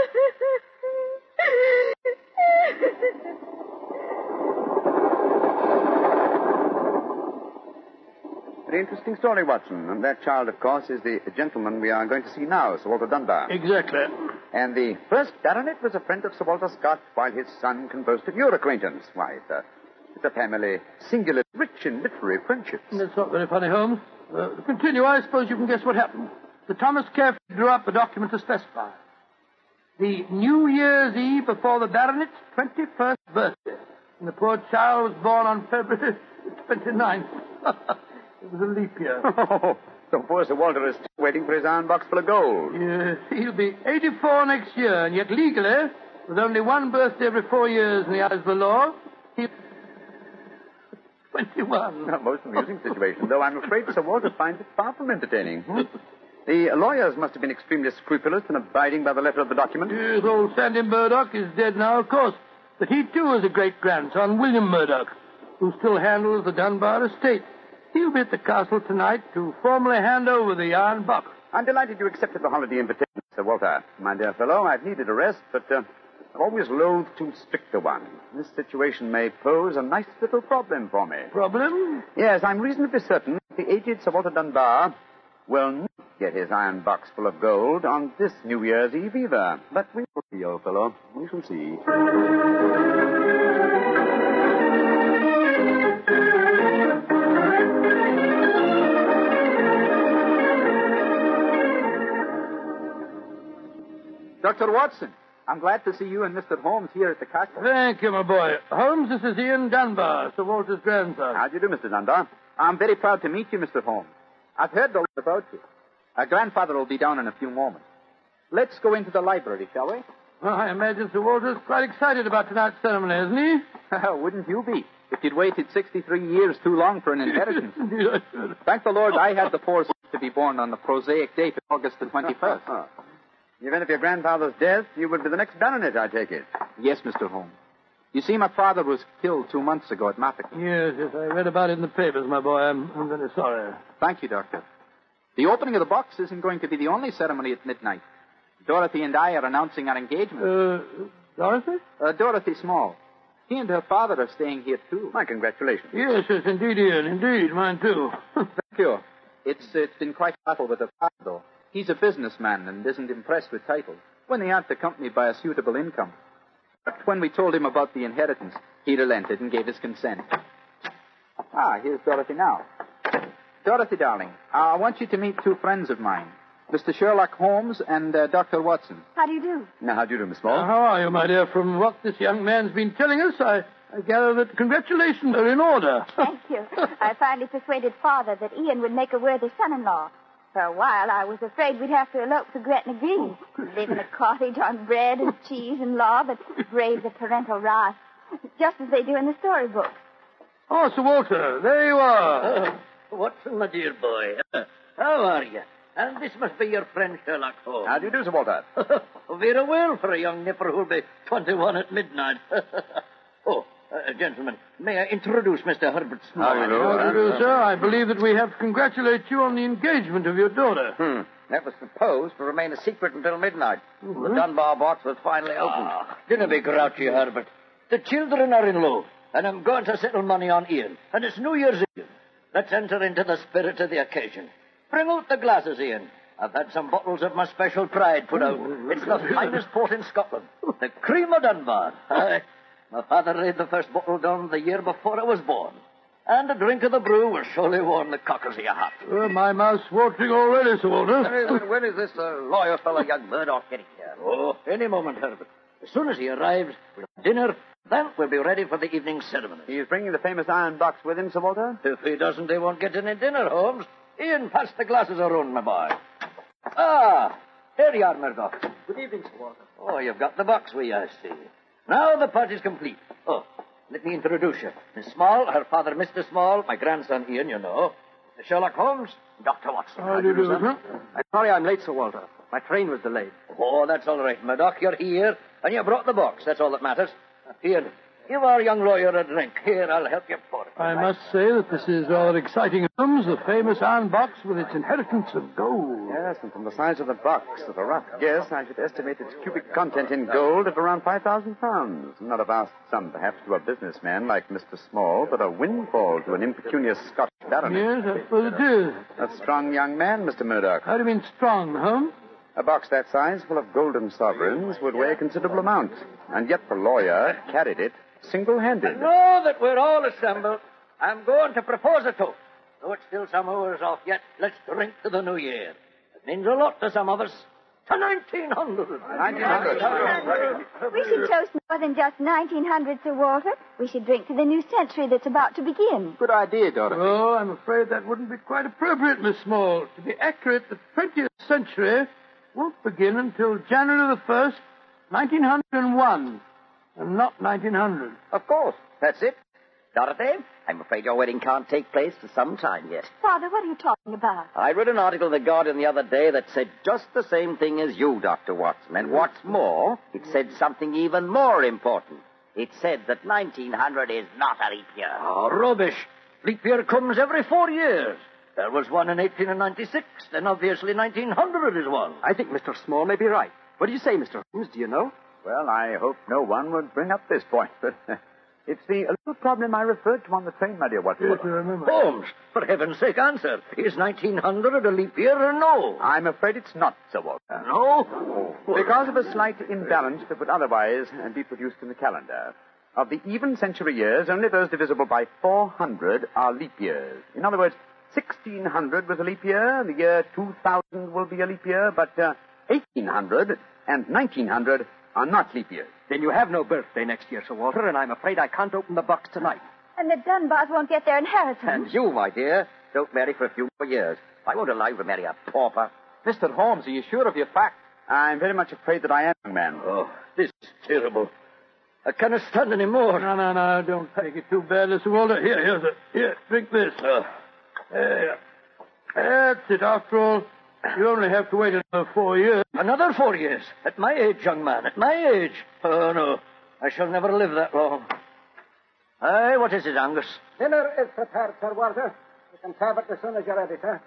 Speaker 5: Very interesting story, Watson. And that child, of course, is the gentleman we are going to see now, Sir Walter Dunbar.
Speaker 3: Exactly.
Speaker 5: And the first baronet was a friend of Sir Walter Scott, while his son conversed of your acquaintance. Why, it's a family singularly rich in literary friendships.
Speaker 3: That's not very funny, Holmes. To continue, I suppose you can guess what happened. Sir Thomas carefully drew up a document to specify the New Year's Eve before the baronet's 21st birthday. And the poor child was born on February 29th. It was a leap year.
Speaker 5: Oh, so poor Sir Walter is still waiting for his iron box full of gold.
Speaker 3: Yes, he'll be 84 next year, and yet legally, with only one birthday every 4 years in the eyes of the law, he'll 21.
Speaker 5: A most amusing situation, though I'm afraid Sir Walter finds it far from entertaining. The lawyers must have been extremely scrupulous in abiding by the letter of the document.
Speaker 3: Yes, old Sandy Murdoch is dead now, of course. But he, too, is a great-grandson, William Murdoch, who still handles the Dunbar estate. He'll be at the castle tonight to formally hand over the iron box.
Speaker 5: I'm delighted you accepted the holiday invitation, Sir Walter. My dear fellow, I've needed a rest, but I've always loathed too strict a one. This situation may pose a nice little problem for me.
Speaker 3: Problem?
Speaker 5: Yes, I'm reasonably certain the aged Sir Walter Dunbar will not get his iron box full of gold on this New Year's Eve either. But we will see, old fellow. We shall see.
Speaker 8: Dr. Watson, I'm glad to see you and Mr. Holmes here at the castle.
Speaker 3: Thank you, my boy. Holmes, this is Ian Dunbar, Sir Walter's grandson.
Speaker 5: How do you do, Mr. Dunbar?
Speaker 8: I'm very proud to meet you, Mr. Holmes. I've heard a lot about you. Our grandfather will be down in a few moments. Let's go into the library, shall we?
Speaker 3: Well, I imagine Sir Walter's quite excited about tonight's ceremony, isn't he?
Speaker 8: Wouldn't you be? If you'd waited 63 years too long for an inheritance.
Speaker 3: Indeed, I should.
Speaker 8: Thank the Lord I had the foresight to be born on the prosaic date of August the 21st.
Speaker 5: In the event of your grandfather's death, you would be the next baronet, I take it.
Speaker 8: Yes, Mr. Holmes. You see, my father was killed 2 months ago at Mafeking.
Speaker 3: Yes, I read about it in the papers, my boy. I'm very sorry.
Speaker 8: Thank you, Doctor. The opening of the box isn't going to be the only ceremony at midnight. Dorothy and I are announcing our engagement.
Speaker 3: Dorothy?
Speaker 8: Dorothy Small. She and her father are staying here, too.
Speaker 5: My congratulations.
Speaker 3: Yes, indeed, Ian. Indeed, mine, too.
Speaker 8: Thank you. It's been quite a battle with her father, though. He's a businessman and isn't impressed with titles when they aren't accompanied by a suitable income.
Speaker 14: But when we told him about the inheritance, he relented and gave his consent. Ah, here's Dorothy now. Dorothy, darling, I want you to meet two friends of mine, Mr. Sherlock Holmes and Dr. Watson.
Speaker 15: How do you do?
Speaker 5: Now, how do you do, Miss Small?
Speaker 3: How are you, my dear? From what this young man's been telling us, I gather that congratulations are in order.
Speaker 15: Thank you. I finally persuaded Father that Ian would make a worthy son-in-law. For a while, I was afraid we'd have to elope to Gretna Green, live in a cottage on bread and cheese and law, but brave the parental wrath, just as they do in the storybooks.
Speaker 3: Oh, Sir Walter, there you are.
Speaker 16: Watson, my dear boy. How are you? And this must be your friend Sherlock Holmes.
Speaker 5: How do you do, Sir Walter?
Speaker 16: Very well for a young nipper who'll be 21 at midnight. Gentlemen, may I introduce Mr. Herbert Small?
Speaker 3: How do you do, sir? I believe that we have to congratulate you on the engagement of your daughter.
Speaker 7: That was supposed to remain a secret until midnight. The Dunbar box was finally opened.
Speaker 16: Dinna be grouchy, Herbert. The children are in love, and I'm going to settle money on Ian. And it's New Year's Eve. Let's enter into the spirit of the occasion. Bring out the glasses, Ian. I've had some bottles of my special pride put out. It's the finest port in Scotland. The cream of Dunbar. Aye. My father laid the first bottle down the year before I was born. And a drink of the brew will surely warm the cockles of your heart.
Speaker 3: My mouth's watering already, Sir Walter.
Speaker 7: When is this lawyer fellow, young Murdoch, getting here?
Speaker 16: Oh, any moment, Herbert. As soon as he arrives, we'll have dinner. Then we'll be ready for the evening ceremony.
Speaker 5: He's bringing the famous iron box with him, Sir Walter?
Speaker 16: If he doesn't, he won't get any dinner, Holmes. Ian, pass the glasses around, my boy. Ah, here you are, Murdoch.
Speaker 13: Good evening, Sir Walter.
Speaker 16: Oh, you've got the box with you, I see. Now the party's complete. Oh, let me introduce you. Miss Small, her father, Mr. Small, my grandson, Ian, you know. Sherlock Holmes, Dr. Watson.
Speaker 3: How do you do, sir?
Speaker 13: I'm sorry I'm late, Sir Walter. My train was delayed.
Speaker 16: Oh, that's all right, Murdoch. You're here, and you brought the box. That's all that matters. Ian, give our young lawyer a drink. Here, I'll help you pour it.
Speaker 3: I must say that this is rather exciting. Holmes, the famous iron box with its inheritance of gold.
Speaker 5: Yes, and from the size of the box, at a rough guess, I should estimate its cubic content in gold at around 5,000 pounds. Not a vast sum, perhaps, to a businessman like Mr. Small, but a windfall to an impecunious Scotch baronet.
Speaker 3: Yes, I suppose it is.
Speaker 5: A strong young man, Mr. Murdoch.
Speaker 3: How do you mean strong, Holmes?
Speaker 5: A box that size, full of golden sovereigns, would weigh a considerable amount. And yet the lawyer carried it single-handed.
Speaker 16: Now that we're all assembled, I'm going to propose a toast. Though it's still some hours off yet, let's drink to the new year. It means a lot to some of us. To 1900.
Speaker 5: 1900.
Speaker 15: We should toast more than just 1900, Sir Walter. We should drink to the new century that's about to begin.
Speaker 14: Good idea, Dorothy.
Speaker 3: Oh, I'm afraid that wouldn't be quite appropriate, Miss Small. To be accurate, the 20th century won't begin until January the 1st, 1901, and not 1900.
Speaker 7: Of course. That's it. Dorothy, I'm afraid your wedding can't take place for some time yet.
Speaker 15: Father, what are you talking about?
Speaker 7: I read an article in The Guardian the other day that said just the same thing as you, Dr. Watson. And what's more, it said something even more important. It said that 1900 is not a leap year.
Speaker 16: Oh, rubbish. Leap year comes every 4 years. There was one in 1896, then obviously 1900 is one.
Speaker 13: I think Mr. Small may be right. What do you say, Mr. Holmes? Do you know?
Speaker 5: Well, I hope no one would bring up this point, but it's the little problem I referred to on the train, my dear Watson.
Speaker 3: Yes, I remember.
Speaker 16: Holmes, for heaven's sake, answer. Is 1900 a leap year or no?
Speaker 5: I'm afraid it's not, Sir Walter.
Speaker 16: No?
Speaker 5: Because of a slight imbalance that would otherwise be produced in the calendar. Of the even century years, only those divisible by 400 are leap years. In other words, 1600 was a leap year, the year 2000 will be a leap year, but 1800 and 1900 are not leap years.
Speaker 13: Then you have no birthday next year, Sir Walter, and I'm afraid I can't open the box tonight.
Speaker 15: And the Dunbars won't get their inheritance.
Speaker 7: And you, my dear, don't marry for a few more years. I won't allow you to marry a pauper.
Speaker 14: Mr. Holmes, are you sure of your facts?
Speaker 5: I'm very much afraid that I am, young man.
Speaker 16: Oh, this is terrible. I can't stand any more.
Speaker 3: No, don't take it too badly, Sir Walter. Here, drink this. There. That's it. After all, you only have to wait another 4 years.
Speaker 16: Another 4 years? At my age, young man, at my age. Oh, no. I shall never live that long. Aye, what is it, Angus?
Speaker 13: Dinner is prepared, Sir Walter. You can serve it as soon as you're ready, sir.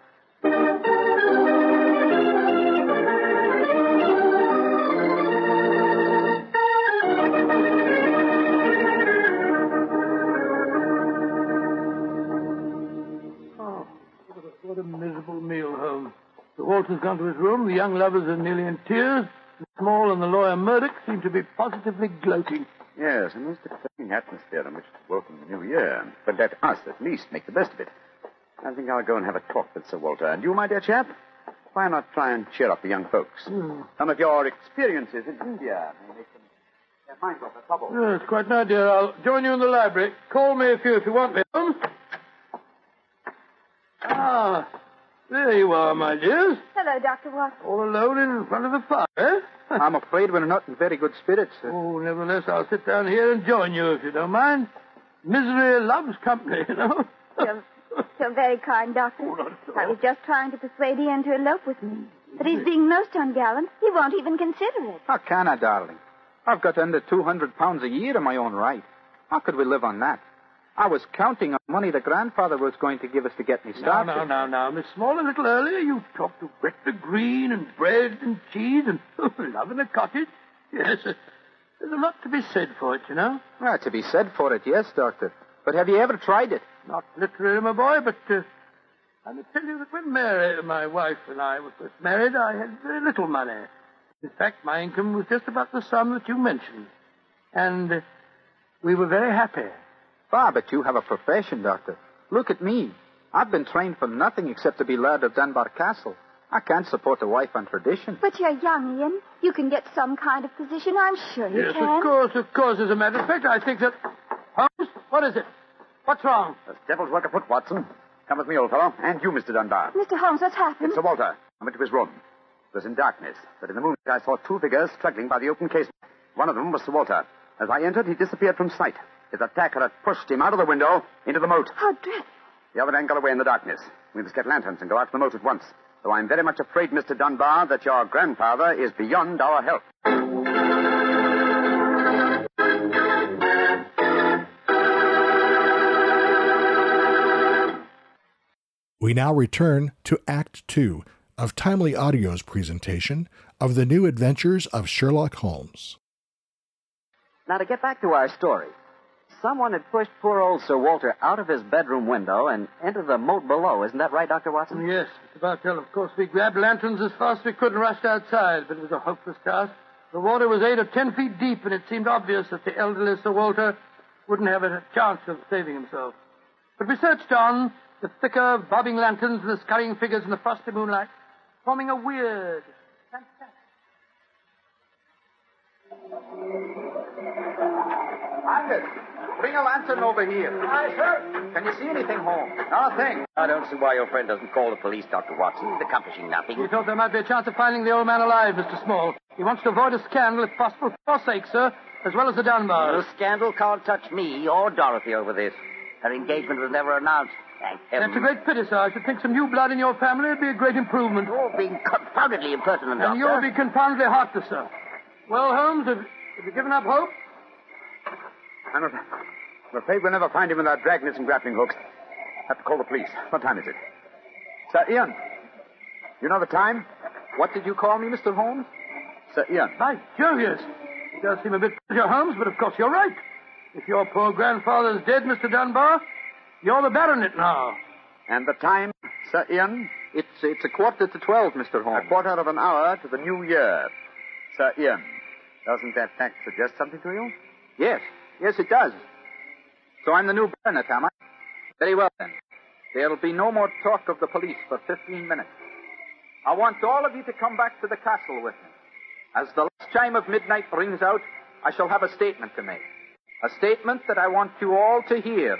Speaker 3: What a miserable meal, Holmes. Sir Walter's gone to his room. The young lovers are nearly in tears. Small and the lawyer Murdoch seem to be positively gloating.
Speaker 5: Yes, a most exciting atmosphere in which to welcome the new year. But let us, at least, make the best of it. I think I'll go and have a talk with Sir Walter. And you, my dear chap, why not try and cheer up the young folks? Some of your experiences in India may make them their minds off the trouble.
Speaker 3: Yes, quite an idea. I'll join you in the library. Call me if you want me, Holmes. Ah, there you are, my dears.
Speaker 15: Hello, Dr. Watson.
Speaker 3: All alone in front of the fire, eh?
Speaker 14: I'm afraid we're not in very good spirits, sir.
Speaker 3: Oh, nevertheless, I'll sit down here and join you, if you don't mind. Misery loves company, you know.
Speaker 15: You're very kind, Doctor. I was just trying to persuade Ian to elope with me. But he's being most ungallant. He won't even consider it.
Speaker 14: How can I, darling? I've got under 200 pounds a year in my own right. How could we live on that? I was counting on money the grandfather was going to give us to get me started.
Speaker 3: Now, Miss Small, a little earlier you talked of Gretna Green and bread and cheese and love in a cottage. Yes, there's a lot to be said for it, you know.
Speaker 14: Well, to be said for it, yes, Doctor. But have you ever tried it?
Speaker 3: Not literally, my boy, but I may tell you that when Mary, my wife, and I were first married, I had very little money. In fact, my income was just about the sum that you mentioned. And we were very happy.
Speaker 14: Ah, but you have a profession, Doctor. Look at me. I've been trained for nothing except to be Laird of Dunbar Castle. I can't support a wife on tradition.
Speaker 15: But you're young, Ian. You can get some kind of position. I'm sure you
Speaker 3: yes,
Speaker 15: can.
Speaker 3: Of course. As a matter of fact, I think that... Holmes, what is it? What's wrong?
Speaker 5: The devil's work afoot, Watson. Come with me, old fellow. And you, Mr. Dunbar.
Speaker 15: Mr. Holmes, what's happened?
Speaker 5: It's Sir Walter. I went to his room. It was in darkness, but in the moonlight I saw two figures struggling by the open casement. One of them was Sir Walter. As I entered, he disappeared from sight. His attacker had pushed him out of the window into the moat.
Speaker 15: How dreadful.
Speaker 5: The other man got away in the darkness. We must get lanterns and go out to the moat at once. Though I'm very much afraid, Mr. Dunbar, that your grandfather is beyond our help.
Speaker 1: We now return to Act 2 of Timely Audio's presentation of The New Adventures of Sherlock Holmes.
Speaker 2: Now, to get back to our story, someone had pushed poor old Sir Walter out of his bedroom window and into the moat below. Isn't that right, Dr. Watson?
Speaker 3: Yes, Mr. Bartell. Of course, we grabbed lanterns as fast as we could and rushed outside, but it was a hopeless task. The water was 8 or 10 feet deep, and it seemed obvious that the elderly Sir Walter wouldn't have a chance of saving himself. But we searched on, the thicker, bobbing lanterns and the scurrying figures in the frosty moonlight, forming a weird,
Speaker 14: Angus, bring a lantern over here.
Speaker 7: Aye, sir.
Speaker 14: Can you see anything, Holmes? Not a thing.
Speaker 17: I don't see why your friend doesn't call the police, Dr. Watson. He's accomplishing nothing.
Speaker 3: We thought there might be a chance of finding the old man alive, Mr. Small. He wants to avoid a scandal, if possible, for your sake, sir, as well as the Dunbars.
Speaker 17: The scandal can't touch me or Dorothy over this. Her engagement was never announced. Thank heaven.
Speaker 3: That's a great pity, sir. I should think some new blood in your family would be a great improvement.
Speaker 17: You're being confoundedly impertinent, Doctor.
Speaker 3: And you'll be confoundedly heartless, sir. Well, Holmes, have you given up hope?
Speaker 5: I'm afraid we'll never find him without dragnets and grappling hooks. Have to call the police. What time is it? Sir Ian. You know the time?
Speaker 14: What did you call me, Mr. Holmes?
Speaker 5: Sir Ian.
Speaker 3: By Jove, yes. It does seem a bit pressure, Holmes, but of course you're right. If your poor grandfather's dead, Mr. Dunbar, you're the baronet now.
Speaker 5: And the time, Sir Ian?
Speaker 14: It's 11:45, Mr. Holmes.
Speaker 5: A quarter of an hour to the new year. Sir Ian, doesn't that fact suggest something to you?
Speaker 14: Yes, it does. So I'm the new baronet, am I? Very well, then. There'll be no more talk of the police for 15 minutes. I want all of you to come back to the castle with me. As the last chime of midnight rings out, I shall have a statement to make. A statement that I want you all to hear.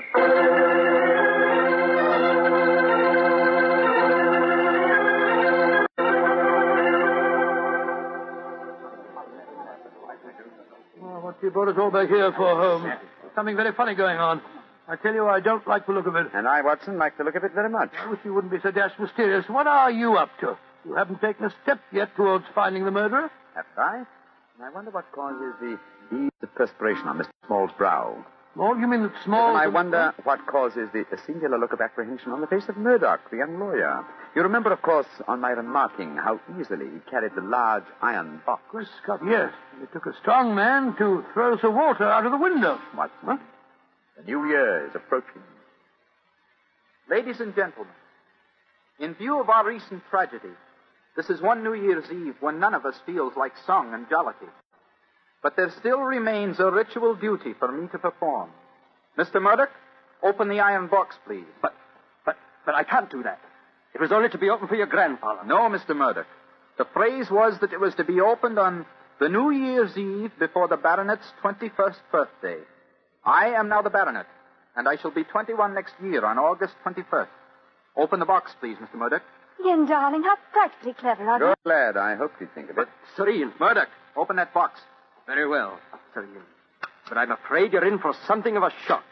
Speaker 3: Oh, what you brought us all back here for, Holmes? Something very funny going on. I tell you, I don't like the look of it.
Speaker 5: And I, Watson, like the look of it very much.
Speaker 3: I wish you wouldn't be so dashed mysterious. What are you up to? You haven't taken a step yet towards finding the murderer?
Speaker 5: Haven't I? I wonder what causes the beads of perspiration on Mr. Small's brow.
Speaker 3: Small? You mean that Small...
Speaker 5: And I wonder what causes the singular look of apprehension on the face of Murdoch, the young lawyer. You remember, of course, on my remarking how easily he carried the large iron box.
Speaker 3: Good Scott, yes. It took a strong man to throw Sir Walter out of the window.
Speaker 5: What? Huh? The new year is approaching.
Speaker 14: Ladies and gentlemen, in view of our recent tragedy, This is one New Year's Eve when none of us feels like song and jollity. But there still remains a ritual duty for me to perform. Mr. Murdoch, open the iron box, please.
Speaker 18: But I can't do that. It was only to be opened for your grandfather.
Speaker 14: No, Mr. Murdoch. The phrase was that it was to be opened on the New Year's Eve before the baronet's 21st birthday. I am now the baronet, and I shall be 21 next year on August 21st. Open the box, please, Mr. Murdoch.
Speaker 15: Ian, darling, how frightfully clever of you.
Speaker 5: Good lad. I hope you think of it.
Speaker 18: Sir Ian.
Speaker 14: Murdoch, open that box.
Speaker 18: Very well, Sir Ian. But I'm afraid you're in for something of a shock.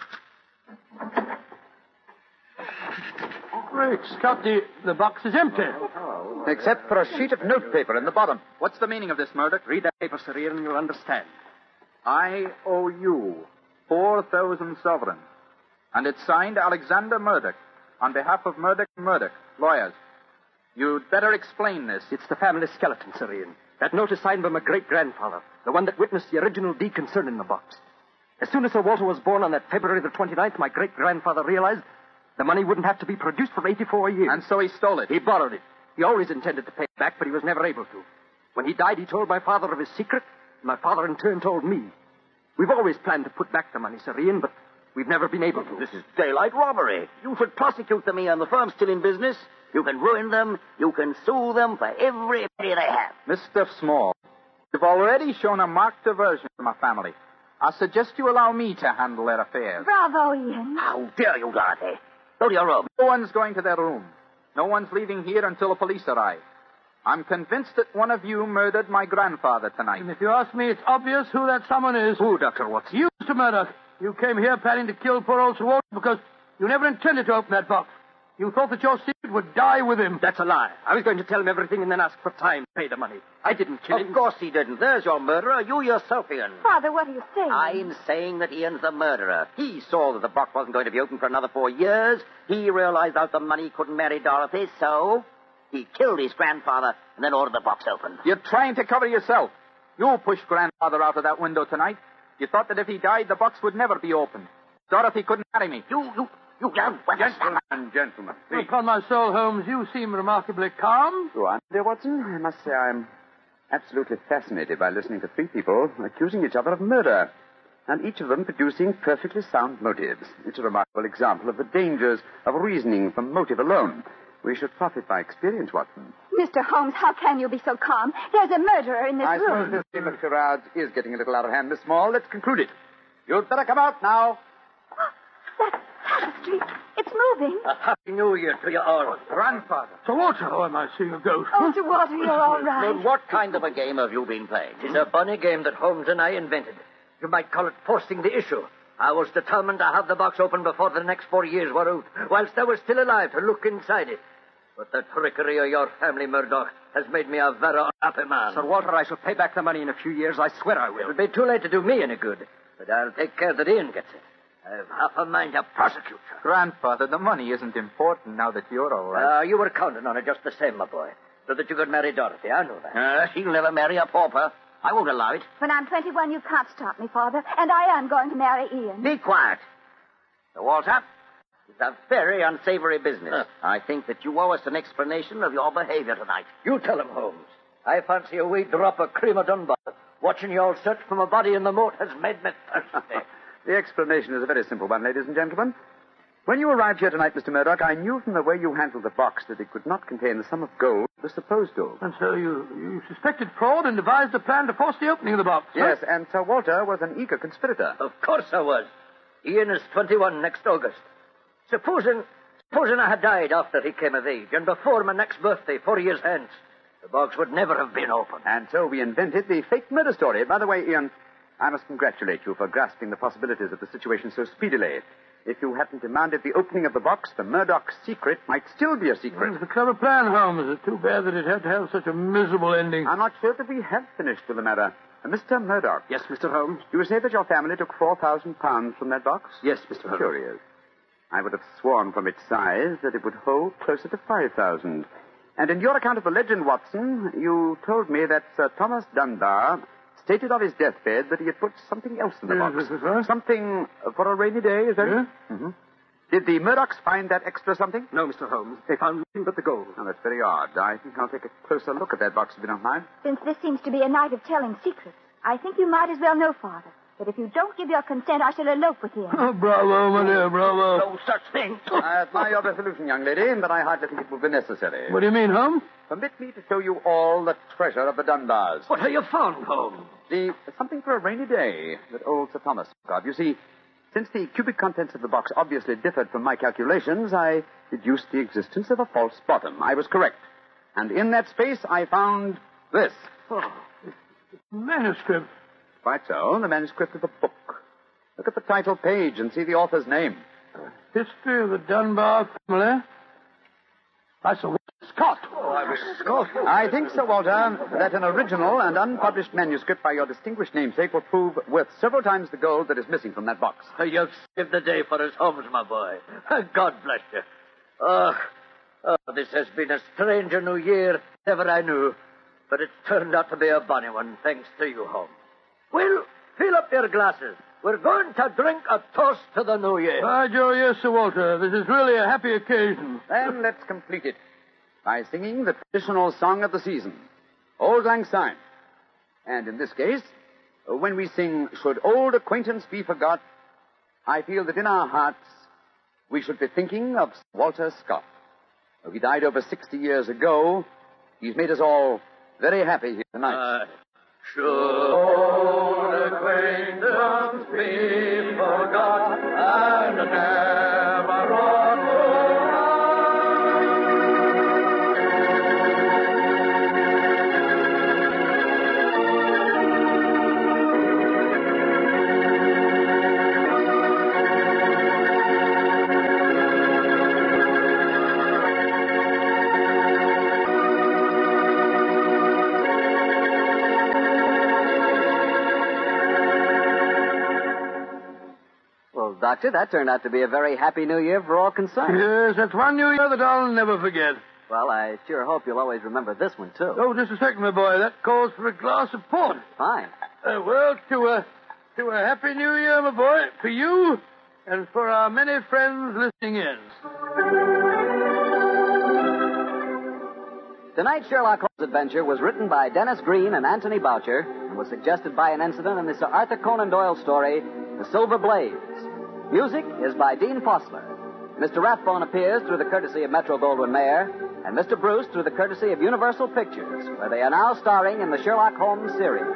Speaker 3: Great Scott, the box is empty.
Speaker 5: Except for a sheet of notepaper in the bottom.
Speaker 14: What's the meaning of this, Murdoch?
Speaker 18: Read that paper, Sir Ian, and you'll understand.
Speaker 14: I owe you 4,000 sovereigns. And it's signed Alexander Murdoch on behalf of Murdoch & Murdoch, lawyers. You'd better explain this.
Speaker 18: It's the family skeleton, Sir Ian. That note is signed by my great-grandfather, the one that witnessed the original deed concerning the box. As soon as Sir Walter was born on that February the 29th, my great-grandfather realized the money wouldn't have to be produced for 84 years.
Speaker 14: And so he stole it.
Speaker 18: He borrowed it. He always intended to pay it back, but he was never able to. When he died, he told my father of his secret, and my father in turn told me. We've always planned to put back the money, Sir Ian, but we've never been able to.
Speaker 17: This is daylight robbery. You should prosecute them, Ian. The firm's still in business. You can ruin them. You can sue them for every penny they have.
Speaker 14: Mr. Small, you've already shown a marked aversion to my family. I suggest you allow me to handle their affairs.
Speaker 15: Bravo, Ian.
Speaker 17: How dare you, Dorothy? Go to your room.
Speaker 14: No one's going to their room. No one's leaving here until the police arrive. I'm convinced that one of you murdered my grandfather tonight.
Speaker 3: And if you ask me, it's obvious who that someone is.
Speaker 18: Who, Dr. Watson?
Speaker 3: You, Mr. Murdoch. You came here planning to kill poor old Sir Walter because you never intended to open that box. You thought that your secret would die with him.
Speaker 18: That's a lie. I was going to tell him everything and then ask for time to pay the money. I didn't kill him.
Speaker 17: Of course he didn't. There's your murderer. You yourself, Ian.
Speaker 15: Father, what are you saying?
Speaker 17: I'm saying that Ian's the murderer. He saw that the box wasn't going to be open for another 4 years. He realized out the money couldn't marry Dorothy, so he killed his grandfather and then ordered the box opened.
Speaker 14: You're trying to cover yourself. You pushed grandfather out of that window tonight. You thought that if he died, the box would never be opened. Dorothy couldn't marry me.
Speaker 17: You young
Speaker 5: Gentlemen.
Speaker 3: Upon my soul, Holmes, you seem remarkably calm.
Speaker 5: Go on, dear Watson. I must say I'm absolutely fascinated by listening to three people accusing each other of murder, and each of them producing perfectly sound motives. It's a remarkable example of the dangers of reasoning from motive alone. We should profit by experience, Watson.
Speaker 15: Mr. Holmes, how can you be so calm? There's a murderer in this
Speaker 5: I
Speaker 15: room.
Speaker 5: suppose this game of charades is getting a little out of hand, Miss Small. Let's conclude it. You'd better come out now.
Speaker 15: That tapestry, it's moving.
Speaker 17: A happy New Year to you all.
Speaker 14: Grandfather.
Speaker 3: Sir Walter, oh, am I seeing a ghost?
Speaker 15: Oh, Sir Walter, you're all right.
Speaker 17: Well, what kind of a game have you been playing? It's a funny game that Holmes and I invented. You might call it forcing the issue. I was determined to have the box open before the next 4 years were out, whilst I was still alive to look inside it. But the trickery of your family, Murdoch, has made me a very unhappy man.
Speaker 18: Sir Walter, I shall pay back the money in a few years. I swear I will.
Speaker 17: It'll be too late to do me any good, but I'll take care that Ian gets it. I've half a mind to prosecute you.
Speaker 14: Grandfather, the money isn't important now that you're all right.
Speaker 17: You were counting on it just the same, my boy, so that you could marry Dorothy. I know that. She'll never marry a pauper. I won't allow it.
Speaker 15: When I'm 21, you can't stop me, Father, and I am going to marry Ian.
Speaker 17: Be quiet. Sir Walter, it's a very unsavory business. I think that you owe us an explanation of your behavior tonight. You tell him, Holmes. I fancy a wee drop of cream of Dunbar. Watching you all search for my body in the moat has made me thirsty.
Speaker 5: The explanation is a very simple one, ladies and gentlemen. When you arrived here tonight, Mr. Murdoch, I knew from the way you handled the box that it could not contain the sum of gold it was supposed to.
Speaker 3: And so you suspected fraud and devised a plan to force the opening of the box.
Speaker 5: Yes, and Sir Walter was an eager conspirator.
Speaker 17: Of course I was. Ian is 21 next August. Supposing I had died after he came of age and before my next birthday, 4 years hence, the box would never have been opened.
Speaker 5: And so we invented the fake murder story. By the way, Ian, I must congratulate you for grasping the possibilities of the situation so speedily. If you hadn't demanded the opening of the box, the Murdoch secret might still be a secret.
Speaker 3: It's a clever plan, Holmes. It's too bad that it had to have such a miserable ending.
Speaker 5: I'm not sure that we have finished with the matter. Mr. Murdoch.
Speaker 18: Yes, Mr. Holmes?
Speaker 5: You say that your family took £4,000 from that box?
Speaker 18: Yes, Mr. Holmes.
Speaker 5: Curious. I would have sworn from its size that it would hold closer to 5,000. And in your account of the legend, Watson, you told me that Sir Thomas Dunbar stated on his deathbed that he had put something else in the box.
Speaker 3: Right.
Speaker 5: Something for a rainy day, is that it?
Speaker 3: Yeah?
Speaker 5: Mm-hmm. Did the Murdochs find that extra something?
Speaker 18: No, Mr. Holmes. They found nothing but the gold.
Speaker 5: Now, that's very odd. I think I'll take a closer look at that box if you don't mind.
Speaker 15: Since this seems to be a night of telling secrets, I think you might as well know, Father, that if you don't give your consent, I shall elope with him.
Speaker 3: Oh, bravo, my dear, bravo.
Speaker 16: No such thing.
Speaker 5: I admire your resolution, young lady, but I hardly think it will be necessary.
Speaker 3: What do you mean, Holmes?
Speaker 5: Permit me to show you all the treasure of the Dunbars.
Speaker 16: What have you found, Holmes?
Speaker 5: Something for a rainy day that old Sir Thomas spoke of. You see, since the cubic contents of the box obviously differed from my calculations, I deduced the existence of a false bottom. I was correct. And in that space, I found this.
Speaker 3: Oh, manuscript.
Speaker 5: Quite so, the manuscript of a book. Look at the title page and see the author's name.
Speaker 3: History of the Dunbar family. By Sir Walter Scott.
Speaker 5: Oh, I was Scott. I think, Sir Walter, that an original and unpublished manuscript by your distinguished namesake will prove worth several times the gold that is missing from that box.
Speaker 16: You've saved the day for us, Holmes, my boy. God bless you. Oh, this has been a stranger New Year than ever I knew. But it's turned out to be a bonny one, thanks to you, Holmes. Well, fill up your glasses. We're going to drink a toast to the New Year.
Speaker 3: By Joe, yes, Sir Walter. This is really a happy occasion.
Speaker 5: Then let's complete it by singing the traditional song of the season, Auld Lang Syne. And in this case, when we sing, Should Old Acquaintance Be Forgot, I feel that in our hearts we should be thinking of Walter Scott. Though he died over 60 years ago, he's made us all very happy here tonight.
Speaker 12: Should old acquaintance be forgot and never on
Speaker 2: Doctor, that turned out to be a very happy New Year for all concerned.
Speaker 3: Yes, that's one New Year that I'll never forget.
Speaker 2: Well, I sure hope you'll always remember this one, too.
Speaker 3: Oh, just a second, my boy. That calls for a glass of port.
Speaker 2: Fine.
Speaker 3: Well, to a happy New Year, my boy, for you and for our many friends listening in.
Speaker 2: Tonight's Sherlock Holmes adventure was written by Dennis Green and Anthony Boucher and was suggested by an incident in the Sir Arthur Conan Doyle story, The Silver Blaze. Music is by Dean Fossler. Mr. Rathbone appears through the courtesy of Metro-Goldwyn-Mayer, and Mr. Bruce through the courtesy of Universal Pictures, where they are now starring in the Sherlock Holmes series.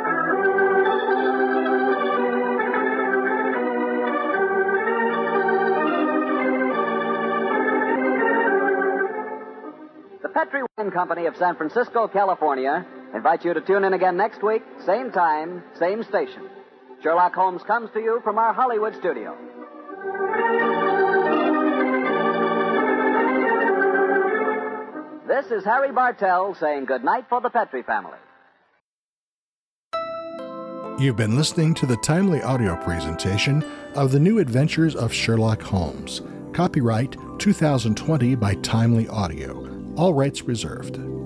Speaker 2: The Petri Wine Company of San Francisco, California, invites you to tune in again next week, same time, same station. Sherlock Holmes comes to you from our Hollywood studio. This is Harry Bartell saying goodnight for the Petri family.
Speaker 1: You've been listening to the timely audio presentation of The New Adventures of Sherlock Holmes. Copyright 2020 by Timely Audio. All rights reserved.